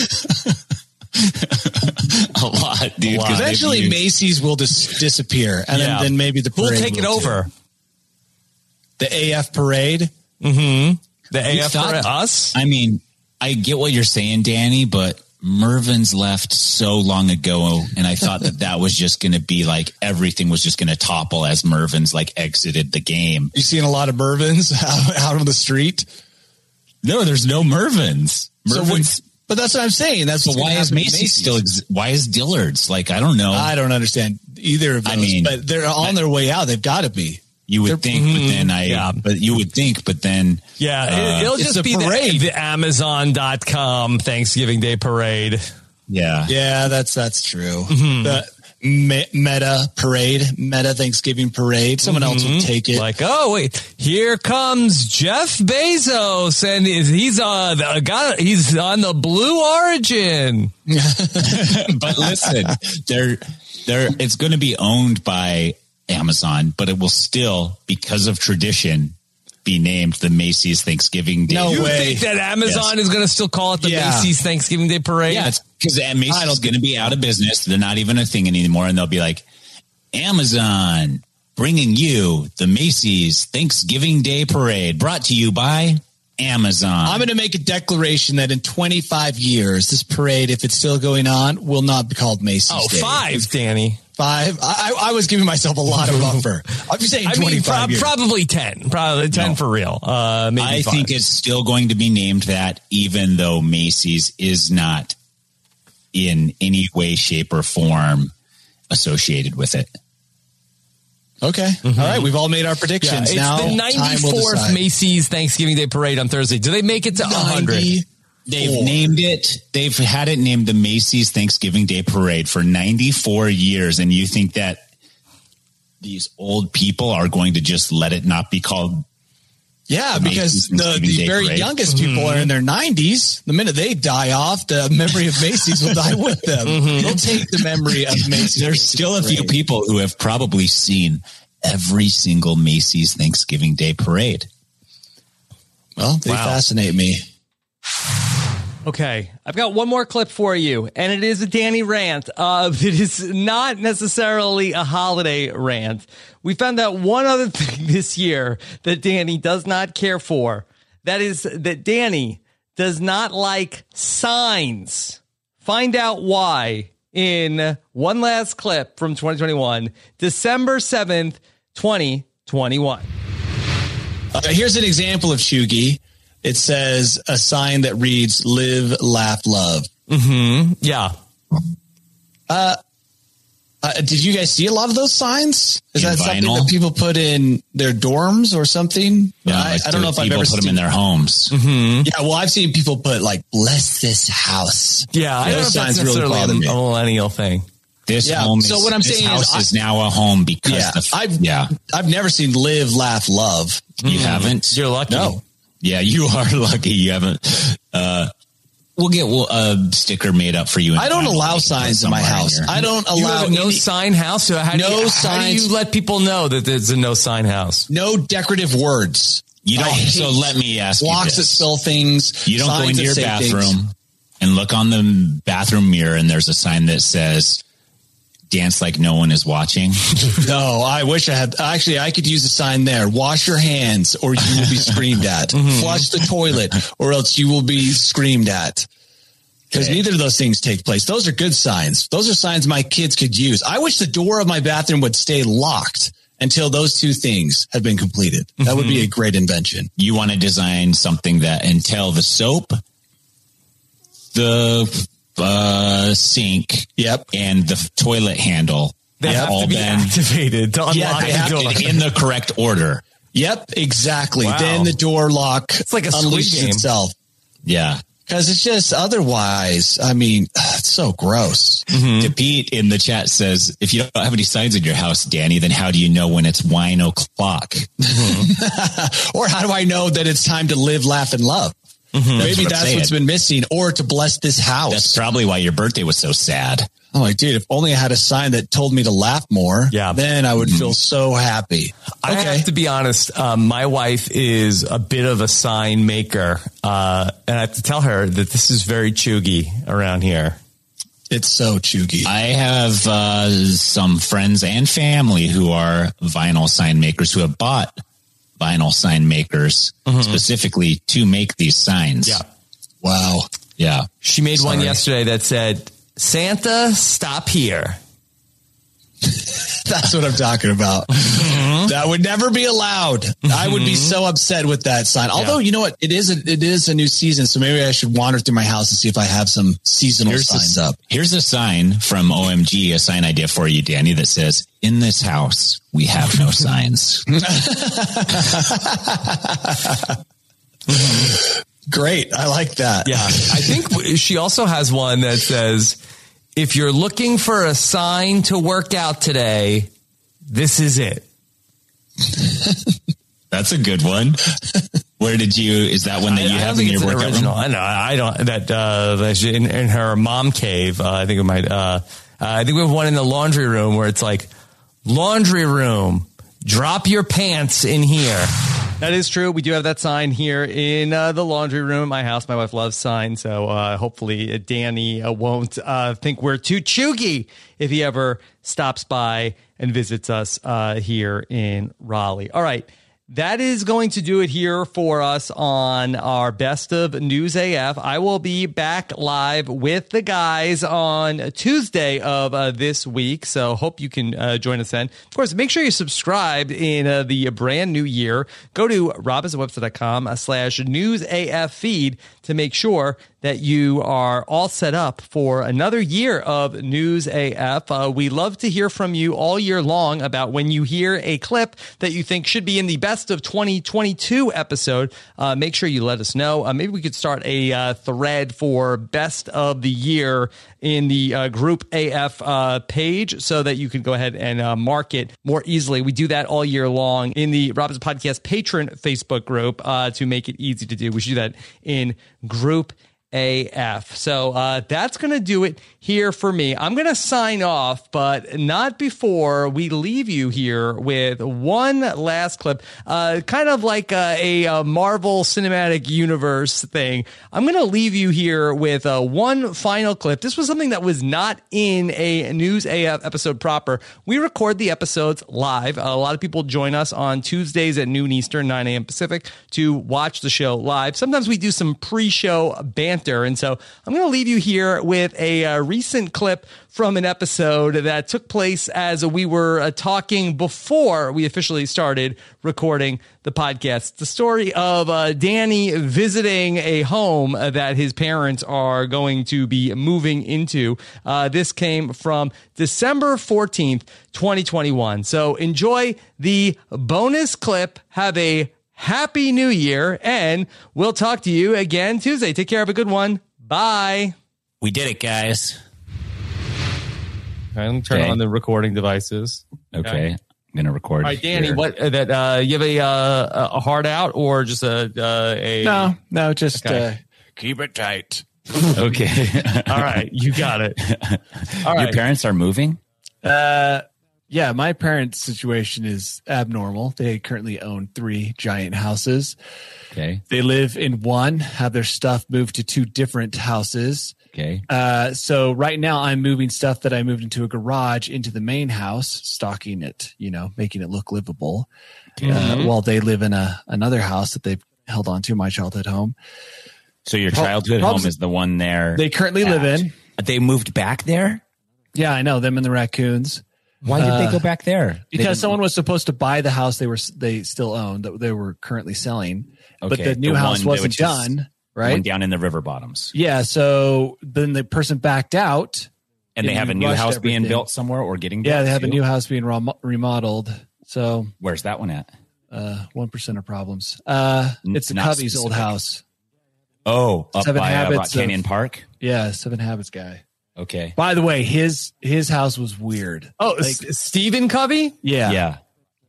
A lot, dude. 'cause they've Eventually, used- Macy's will dis- disappear, and Yeah. then, then maybe the Who'll parade take it will too. over? The A F parade. Mm-hmm. The You A F thought- for us? I mean, I get what you're saying, Danny, but Mervin's left so long ago, and I thought that that was just going to be like everything was just going to topple as Mervin's like exited the game. You seen a lot of Mervins out, out on the street? No, there's no Mervin's. So what- Mervin's. But that's what I'm saying. That's But what's why gonna is happen to Macy's Macy's. still? Ex- why is Dillard's? Like, I don't know. I don't understand either of those. I mean, but they're on their way out. They've got to be. you would they're- think, but then I. Yeah. But you would think, but then. Yeah, Uh, it, it'll it's just a be the, parade. the Amazon dot com Thanksgiving Day parade. Yeah. Yeah, that's that's true. Mm-hmm. The me- Meta parade, Meta Thanksgiving parade. Someone else will take it. Like, oh wait, here comes Jeff Bezos, and he's uh the guy. He's on the Blue Origin. But listen, they're they're it's going to be owned by Amazon, but it will still, because of tradition, be named the Macy's Thanksgiving Day. No You way. think that Amazon Yes. is going to still call it the Yeah. Macy's Thanksgiving Day Parade? Yeah, it's because Macy's is going to be out of business. They're not even a thing anymore. And they'll be like, Amazon bringing you the Macy's Thanksgiving Day Parade, brought to you by Amazon. I'm going to make a declaration that in twenty-five years, this parade, if it's still going on, will not be called Macy's Oh, Day. five, Danny. Five? I, I was giving myself a lot of buffer. I'm just saying I mean, twenty-five prob- years. probably ten. Probably ten No. for real. Uh, maybe I five. think it's still going to be named that, even though Macy's is not in any way, shape, or form associated with it. Okay. Mm-hmm. All right. We've all made our Yeah, predictions. it's now, the time will ninety-fourth decide. Macy's Thanksgiving Day Parade on Thursday. Do they make it to one hundred? ninety They've named it, they've had it named the Macy's Thanksgiving Day Parade for ninety-four years. And you think that these old people are going to just let it not be called? Yeah, the because Macy's the, Thanksgiving the Day very Parade? youngest people Mm-hmm. are in their nineties. The minute they die off, the memory of Macy's will die with them. Mm-hmm. They'll take the memory of Macy's. There's still a few people who have probably seen every single Macy's Thanksgiving Day Parade. Well, they Wow. fascinate me. Okay, I've got one more clip for you, and it is a Danny rant. Uh, it is not necessarily a holiday rant. We found out one other thing this year that Danny does not care for. That is that Danny does not like signs. Find out why in one last clip from twenty twenty-one, December seventh, twenty twenty-one. Uh, here's an example of Chugi. It says a sign that reads "Live, Laugh, Love." Mm-hmm. Yeah. Uh, uh, did you guys see a lot of those signs? Is In that something vinyl? that people put in their dorms or something? Yeah, I, like I don't know if I've people ever put them seen in their homes. Mm-hmm. Yeah, well, I've seen people put like "Bless this house." Yeah, I don't know those if that's signs really necessarily bother a, me. a millennial thing. This Yeah, home is, so what I'm this saying is house I- is now a home because Yeah, the, I've yeah, I've never seen "Live, Laugh, Love." you haven't. You're lucky. No. Yeah, you are lucky you haven't. Uh, we'll get a sticker made up for you. in I don't vinyl allow signs in my somewhere house. here. I don't You allow have a no any- sign house? So how do, No you, how do signs. you let people know that there's a no sign house? no decorative words. You I don't. hate So let me ask you blocks that this. spell things. You don't go signs into that your say bathroom things. and look on the bathroom mirror and there's a sign that says "Dance like no one is watching." No, I wish I had. Actually, I could use a sign there. Wash your hands or you will be screamed at. Flush the toilet or else you will be screamed at. Because Okay. neither of those things take place. Those are good signs. Those are signs my kids could use. I wish the door of my bathroom would stay locked until those two things had been completed. That would be a great invention. You want to design something that until the soap, the uh, sink, Yep. and the toilet handle They have have all to be been activated to unlock Yeah, they the have door. to in the correct order. Yep, exactly. Wow. Then the door lock It's like a Squid unleashes Game. itself. Yeah. Because it's just otherwise, I mean, it's so gross. To Pete in the chat says, if you don't have any signs in your house, Danny, then how do you know when it's wine o'clock? Or how do I know that it's time to live, laugh, and love? That's Maybe what I'm that's what's saying. been missing. Or to bless this house. That's probably why your birthday was so sad. I'm like, dude, if only I had a sign that told me to laugh more, Yeah. then I would feel so happy. I have to be honest. Um, my wife is a bit of a sign maker, uh, and I have to tell her that this is very chuggy around here. It's so chuggy. I have uh, some friends and family who are vinyl sign makers who have bought vinyl sign makers specifically to make these signs. Yeah. Wow. Yeah. She made one Sorry. yesterday that said, "Santa, stop here." That's what I'm talking about. That would never be allowed. I would be so upset with that sign. Although, you know what? It is a, it is a new season, so maybe I should wander through my house and see if I have some seasonal Here's signs a, up. Here's a sign from O M G, a sign idea for you, Danny, that says, "In this house, we have no signs." Great. I like that. Yeah. I think she also has one that says, "If you're looking for a sign to work out today, this is it." That's a good one. Where did you, is that one that you I, I have don't in think your it's an workout original. room? I know. I don't. That uh, that she- in, in her mom cave. Uh, I think it might. Uh, uh, I think we have one in the laundry room where it's like, laundry room. Drop your pants in here. That is true. We do have that sign here in uh, the laundry room at my house. My wife loves signs, so uh, hopefully Danny uh, won't uh, think we're too chuggy if he ever stops by and visits us uh, here in Raleigh. All right. That is going to do it here for us on our Best of News A F. I will be back live with the guys on Tuesday of uh, this week, so hope you can uh, join us then. Of course, make sure you subscribe in uh, the brand new year. Go to robhasawebsite.com slash news AF feed to make sure that you are all set up for another year of News A F. Uh, we love to hear from you all year long about when you hear a clip that you think should be in the Best of twenty twenty-two episode. Uh, make sure you let us know. Uh, maybe we could start a uh, thread for Best of the Year in the uh, Group A F uh, page so that you can go ahead and uh, mark it more easily. We do that all year long in the Rob's Podcast Patron Facebook group uh, to make it easy to do. We should do that in Group A F. So uh, that's going to do it here for me. I'm going to sign off, but not before we leave you here with one last clip, uh, kind of like a, a Marvel Cinematic Universe thing. I'm going to leave you here with uh, one final clip. This was something that was not in a News A F episode proper. We record the episodes live. A lot of people join us on Tuesdays at noon Eastern, nine a.m. Pacific to watch the show live. Sometimes we do some pre-show banter. And so I'm going to leave you here with a uh, recent clip from an episode that took place as we were uh, talking before we officially started recording the podcast. It's the story of uh, Danny visiting a home that his parents are going to be moving into. Uh, this came from December fourteenth, twenty twenty-one. So enjoy the bonus clip. Have a Happy New Year, and we'll talk to you again Tuesday. Take care. Have a good one. Bye. We did it, guys. All right, let me turn Okay. on the recording devices. Okay. I'm going to record. All right, Danny, here. what uh, that uh, you have a uh, a hard out or just a uh, a No, no, just Okay. uh, keep it tight. Okay. All right, you got it. All right. Your parents are moving? Uh, yeah, my parents' situation is abnormal. They currently own three giant houses. Okay. They live in one, have their stuff moved to two different houses. Okay. Uh, so right now I'm moving stuff that I moved into a garage into the main house, stocking it, you know, making it look livable. Okay. Uh, while they live in a another house that they've held on to, my childhood home. So your Pro- childhood problems- home is the one there. They currently live in. They moved back there? Yeah, I know them and the raccoons. Why did Uh, they go back there? They Because didn't- someone was supposed to buy the house they were they still owned that they were currently selling, but Okay, the new the house one wasn't which is done. the Right? one down in the river bottoms. Yeah. So then the person backed out, And they have a new rushed house being everything. built somewhere or getting built? Yeah, they have a too? new house being rem- remodeled. So Where's that one at? uh, one percent of problems. Uh, it's the Not Cubby's old specific. house. Oh, up Seven by uh, Habits Rock Canyon of- Park? Yeah, Seven Habits guy. Okay. By the way, his his house was weird. Oh, Like- S- Stephen Covey? Yeah. Yeah.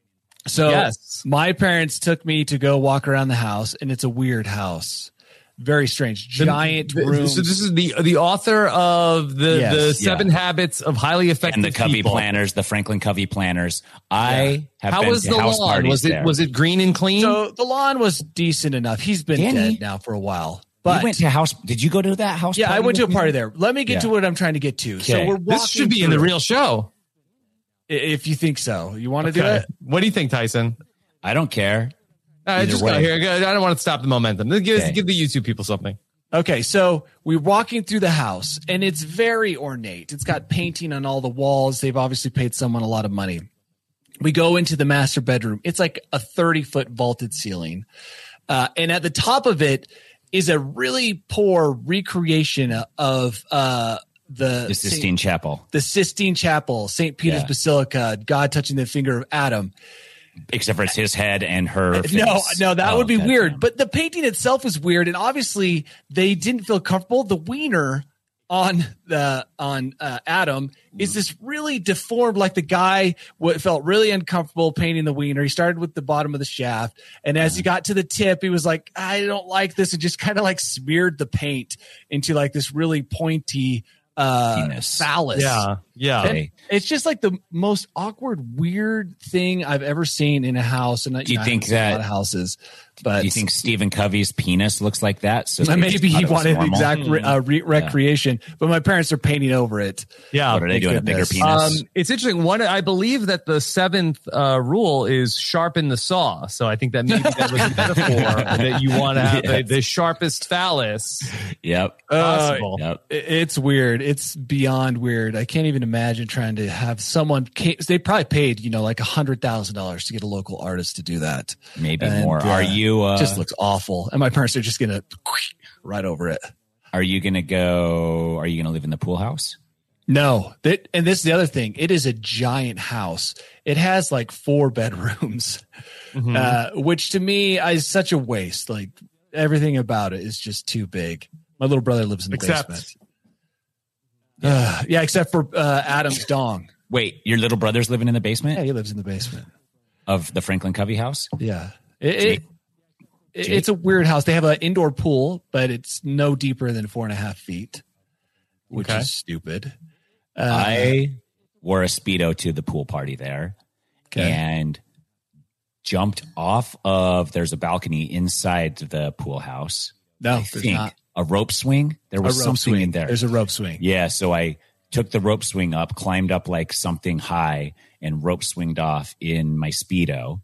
So Yes. my parents took me to go walk around the house, and it's a weird house. Very strange. Giant The- rooms. So this is the the author of the Yes. the Seven Yeah. Habits of Highly Effective And the Covey People. planners, the Franklin Covey planners. I have How been was to the house lawn? parties Was it there. was it green and clean? So the lawn was decent enough. He's been Danny? dead now for a while. You But went to house. Did you go to that house? yeah, I party went to a with party me? there. Let me get Yeah. to what I'm trying to get to. So Okay. we're walking this should be in the through- real show. If you think so, you want to do Okay. it? What do you think, Tyson? I don't care. All right, Either just go way. here. I don't want to stop the momentum. Give, Okay. give the YouTube people something. Okay, so we're walking through the house, and it's very ornate. It's got painting on all the walls. They've obviously paid someone a lot of money. We go into the master bedroom. It's like a thirty foot vaulted ceiling, uh, and at the top of it is a really poor recreation of uh, the The Sistine Chapel. the Sistine Chapel, Saint Peter's Yeah. Basilica, God touching the finger of Adam. Except for it's his head and her face. No, no, that Oh, would be okay. weird. But the painting itself is weird, and obviously they didn't feel comfortable. The wiener on the on uh, Adam is this really deformed, like the guy w- felt really uncomfortable painting the wiener. He started with the bottom of the shaft, and as he got to the tip, he was like, "I don't like this," and just kind of like smeared the paint into like this really pointy uh, Penis. phallus. Yeah, yeah. And it's just like the most awkward, weird thing I've ever seen in a house. And Do you know, think I haven't seen that- a lot of houses? But Do you think Stephen Covey's penis looks like that? So they maybe just he thought it was wanted normal? exact re- uh, re- recreation, but my parents are painting over it. Yeah. What are they doing? A bigger penis? Um, it's interesting. One, I believe that the seventh uh, rule is sharpen the saw. So I think that maybe that was a metaphor that you want to have the, the sharpest phallus Yep. possible. Uh, Yep. it- It's weird. It's beyond weird. I can't even imagine trying to have someone. They probably paid, you know, like a hundred thousand dollars to get a local artist to do that. Maybe And, more. Are you? Uh, just looks awful, and my parents are just gonna right over it. Are you gonna go? Are you gonna live in the pool house? No, that, and this is the other thing. It is a giant house. It has like four bedrooms, Mhm. uh, which to me is such a waste. Like everything about it is just too big. My little brother lives in the Except- basement. Uh, yeah, except for uh, Adam's dong. Wait, your little brother's living in the basement Yeah, he lives in the basement. of the Franklin Covey house? Yeah, it, it, Jake? it- Jake? it's a weird house. They have an indoor pool, but it's no deeper than four and a half feet, which Okay. is stupid. Uh, I wore a Speedo to the pool party there Okay. and jumped off of, there's a balcony inside the pool house. No, I there's think not. a rope swing. There was a rope something swing in there. There's a rope swing. Yeah, so I took the rope swing up, climbed up like something high, and rope swinged off in my Speedo.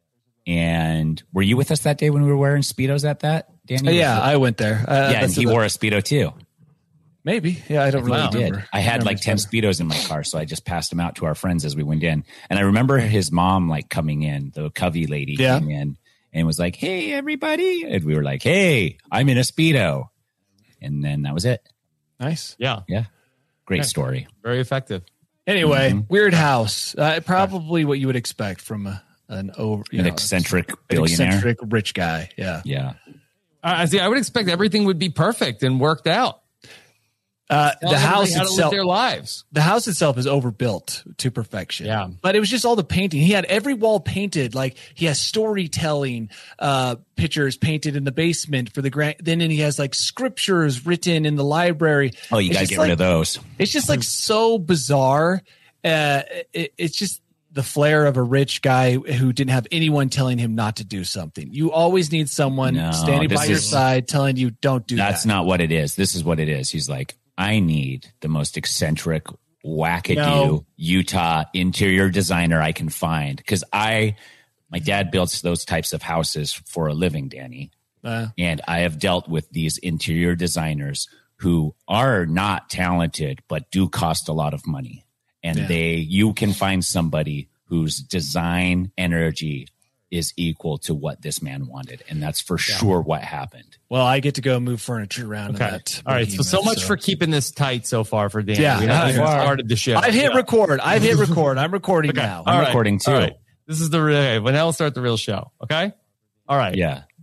And were you with us that day when we were wearing Speedos at that, Danny? Uh, yeah, I went there. Uh, yeah, and that's he the- wore a Speedo too. Maybe. Yeah, I don't I really think he remember. did. I had remember like ten his Speedos in my car, so I just passed them out to our friends as we went in. And I remember his mom like coming in, the Covey lady Yeah. came in and was like, "Hey, everybody!" And we were like, "Hey, I'm in a Speedo," and then that was it. Nice. Yeah. Yeah, great Okay. story. Very effective. Anyway, Mhm. weird house. Uh, probably what you would expect from a, an over you An know, eccentric an billionaire. eccentric rich guy. Yeah. Yeah. I see. I would expect everything would be perfect and worked out. Uh, Tell the everybody house how to live itself, their lives. the house itself is overbuilt to perfection. Yeah. But it was just all the painting. He had every wall painted. Like he has storytelling uh, pictures painted in the basement for the grand. Then he has like scriptures written in the library. Oh, you It's got to just get like- rid of those. It's just like so bizarre. Uh, it, it's just the flair of a rich guy who didn't have anyone telling him not to do something. You always need someone No, standing this by your is- side telling you don't do That's that. not what it is. This is what it is. He's like, I need the most eccentric, wackadoo No. Utah interior designer I can find. Because I, my dad builds those types of houses for a living, Danny. Uh, And I have dealt with these interior designers who are not talented, but do cost a lot of money. And Yeah. they, you can find somebody whose design energy is equal to what this man wanted. And that's for sure what happened. well, I get to go move furniture around. in Okay. that All right. So, so behemoth, much for keeping this tight so far for Dan. Yeah, We haven't even yeah. started the show. I've hit Yeah. record. I've hit record. I'm recording Okay. now. I'm All right. recording too. All right. This is the real, okay, well, now we'll start the real show. Okay. All right. Yeah.